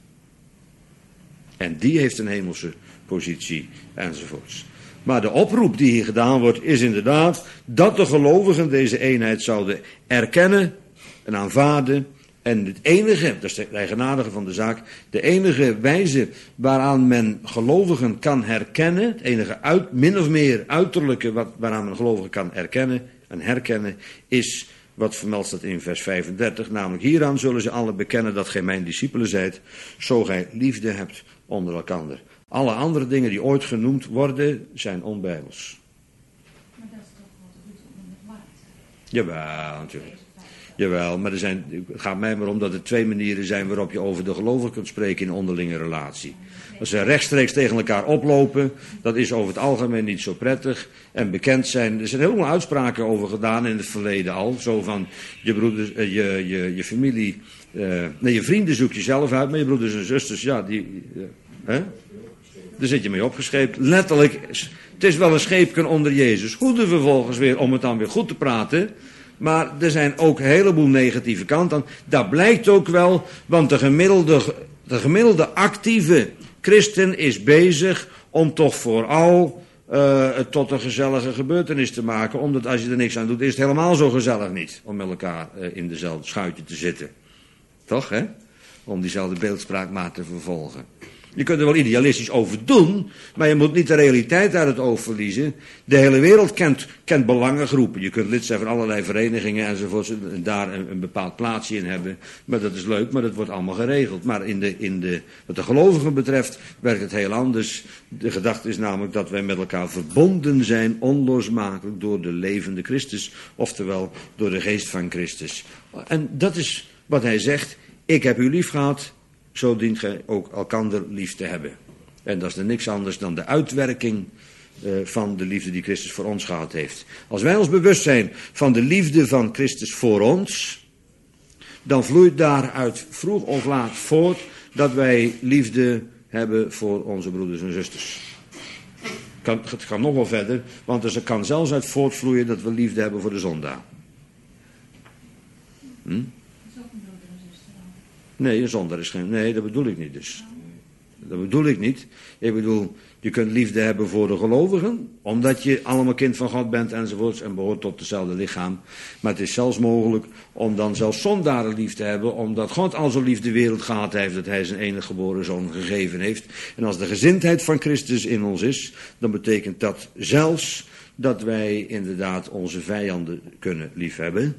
En die heeft een hemelse positie enzovoorts. Maar de oproep die hier gedaan wordt is inderdaad dat de gelovigen deze eenheid zouden erkennen en aanvaarden. En het enige, dat is de eigenaardige van de zaak, de enige wijze waaraan men gelovigen kan herkennen, het enige min of meer uiterlijke waaraan men gelovigen kan erkennen en herkennen, is wat vermeld staat in vers 35, namelijk hieraan zullen ze allen bekennen dat gij mijn discipelen zijt, zo gij liefde hebt onder elkander. Alle andere dingen die ooit genoemd worden, zijn onbijbels. Maar dat is toch wat goed om het maakt. Jawel, natuurlijk. Jawel, maar het gaat mij maar om dat er twee manieren zijn waarop je over de gelovigen kunt spreken in onderlinge relatie. Als ze rechtstreeks tegen elkaar oplopen, dat is over het algemeen niet zo prettig. En bekend zijn, er zijn helemaal uitspraken over gedaan in het verleden al. Zo van, je broeders, je familie, je vrienden zoek je zelf uit, maar je broeders en zusters, ja, daar zit je mee opgescheept. Letterlijk, het is wel een scheepje onder Jezus. Goede vervolgens weer, om het dan weer goed te praten. Maar er zijn ook een heleboel negatieve kanten. Dat blijkt ook wel, want de gemiddelde actieve christen is bezig om toch vooral het tot een gezellige gebeurtenis te maken. Omdat als je er niks aan doet, is het helemaal zo gezellig niet. Om met elkaar in dezelfde schuitje te zitten. Toch, hè? Om diezelfde beeldspraak maar te vervolgen. Je kunt er wel idealistisch over doen, maar je moet niet de realiteit uit het oog verliezen. De hele wereld kent belangengroepen. Je kunt lid zijn van allerlei verenigingen enzovoort, en daar een bepaald plaatsje in hebben. Maar dat is leuk, maar dat wordt allemaal geregeld. Maar wat de gelovigen betreft werkt het heel anders. De gedachte is namelijk dat wij met elkaar verbonden zijn, onlosmakelijk door de levende Christus. Oftewel door de geest van Christus. En dat is wat hij zegt. Ik heb u lief gehad. Zo dient gij ook elkander lief te hebben. En dat is dan niks anders dan de uitwerking van de liefde die Christus voor ons gehad heeft. Als wij ons bewust zijn van de liefde van Christus voor ons, dan vloeit daaruit vroeg of laat voort dat wij liefde hebben voor onze broeders en zusters. Het kan nog wel verder, want er kan zelfs uit voortvloeien dat we liefde hebben voor de zondaar. Nee, een zondaar is geen... Nee, dat bedoel ik niet dus. Dat bedoel ik niet. Ik bedoel, je kunt liefde hebben voor de gelovigen, omdat je allemaal kind van God bent enzovoorts en behoort tot hetzelfde lichaam. Maar het is zelfs mogelijk om dan zelfs zondaren lief te hebben, omdat God al zo lief de wereld gehad heeft dat hij zijn enige geboren zoon gegeven heeft. En als de gezindheid van Christus in ons is, dan betekent dat zelfs dat wij inderdaad onze vijanden kunnen liefhebben.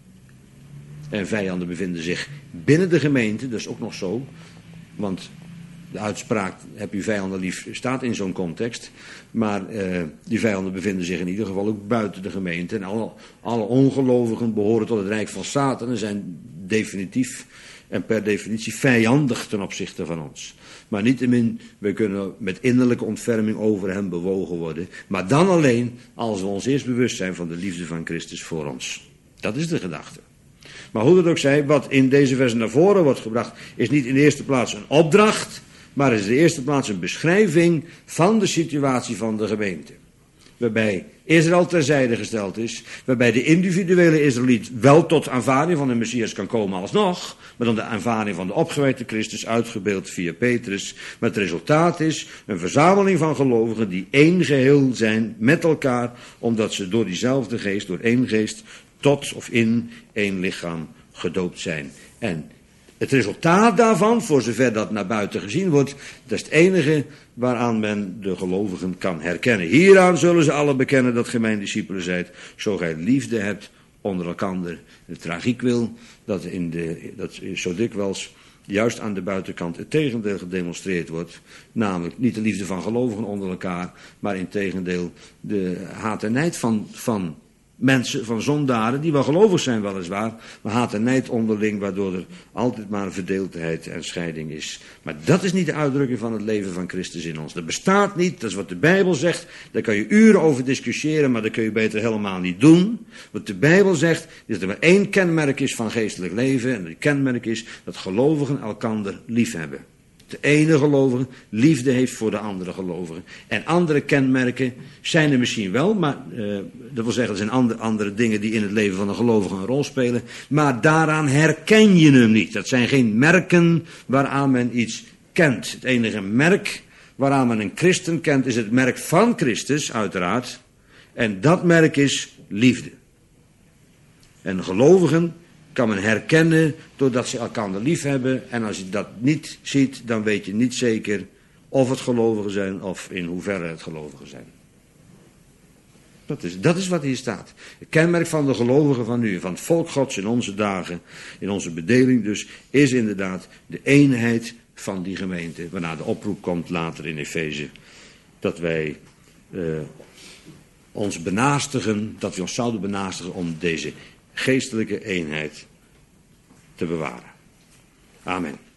En vijanden bevinden zich binnen de gemeente, dat is ook nog zo. Want de uitspraak, heb je vijanden lief, staat in zo'n context. Maar die vijanden bevinden zich in ieder geval ook buiten de gemeente. En alle ongelovigen behoren tot het rijk van Satan en zijn definitief en per definitie vijandig ten opzichte van ons. Maar niettemin, we kunnen met innerlijke ontferming over hem bewogen worden. Maar dan alleen als we ons eerst bewust zijn van de liefde van Christus voor ons. Dat is de gedachte. Maar hoe dat ook zij, wat in deze versen naar voren wordt gebracht, is niet in de eerste plaats een opdracht, maar is in de eerste plaats een beschrijving van de situatie van de gemeente. Waarbij Israël terzijde gesteld is, waarbij de individuele Israëliet wel tot aanvaarding van de Messias kan komen alsnog, maar dan de aanvaarding van de opgewekte Christus uitgebeeld via Petrus. Maar het resultaat is een verzameling van gelovigen die één geheel zijn met elkaar, omdat ze door diezelfde geest, door één geest, tot of in één lichaam gedoopt zijn. En het resultaat daarvan, voor zover dat naar buiten gezien wordt, dat is het enige waaraan men de gelovigen kan herkennen. Hieraan zullen ze allen bekennen dat gij mijn discipelen zijt, zo gij liefde hebt onder elkander. De tragiek wil dat zo dikwijls juist aan de buitenkant het tegendeel gedemonstreerd wordt. Namelijk niet de liefde van gelovigen onder elkaar, maar in tegendeel de haat en nijd van mensen, van zondaren, die wel gelovig zijn weliswaar, maar haat en nijd onderling, waardoor er altijd maar verdeeldheid en scheiding is. Maar dat is niet de uitdrukking van het leven van Christus in ons. Dat bestaat niet, dat is wat de Bijbel zegt. Daar kan je uren over discussiëren, maar dat kun je beter helemaal niet doen. Wat de Bijbel zegt, is dat er maar één kenmerk is van geestelijk leven, en dat kenmerk is dat gelovigen elkander lief hebben. De ene gelovige liefde heeft voor de andere gelovigen. En andere kenmerken zijn er misschien wel, maar dat wil zeggen, er zijn andere dingen die in het leven van een gelovige een rol spelen. Maar daaraan herken je hem niet. Dat zijn geen merken waaraan men iets kent. Het enige merk waaraan men een christen kent is het merk van Christus, uiteraard. En dat merk is liefde. En gelovigen kan men herkennen doordat ze elkaar lief hebben. En als je dat niet ziet, dan weet je niet zeker of het gelovigen zijn of in hoeverre het gelovigen zijn. Dat is wat hier staat. Het kenmerk van de gelovigen van nu, van het volk Gods in onze dagen, in onze bedeling dus, is inderdaad de eenheid van die gemeente. Waarna de oproep komt later in Efeze, dat wij ons benaastigen, dat we ons zouden benaastigen om deze geestelijke eenheid te bewaren. Amen.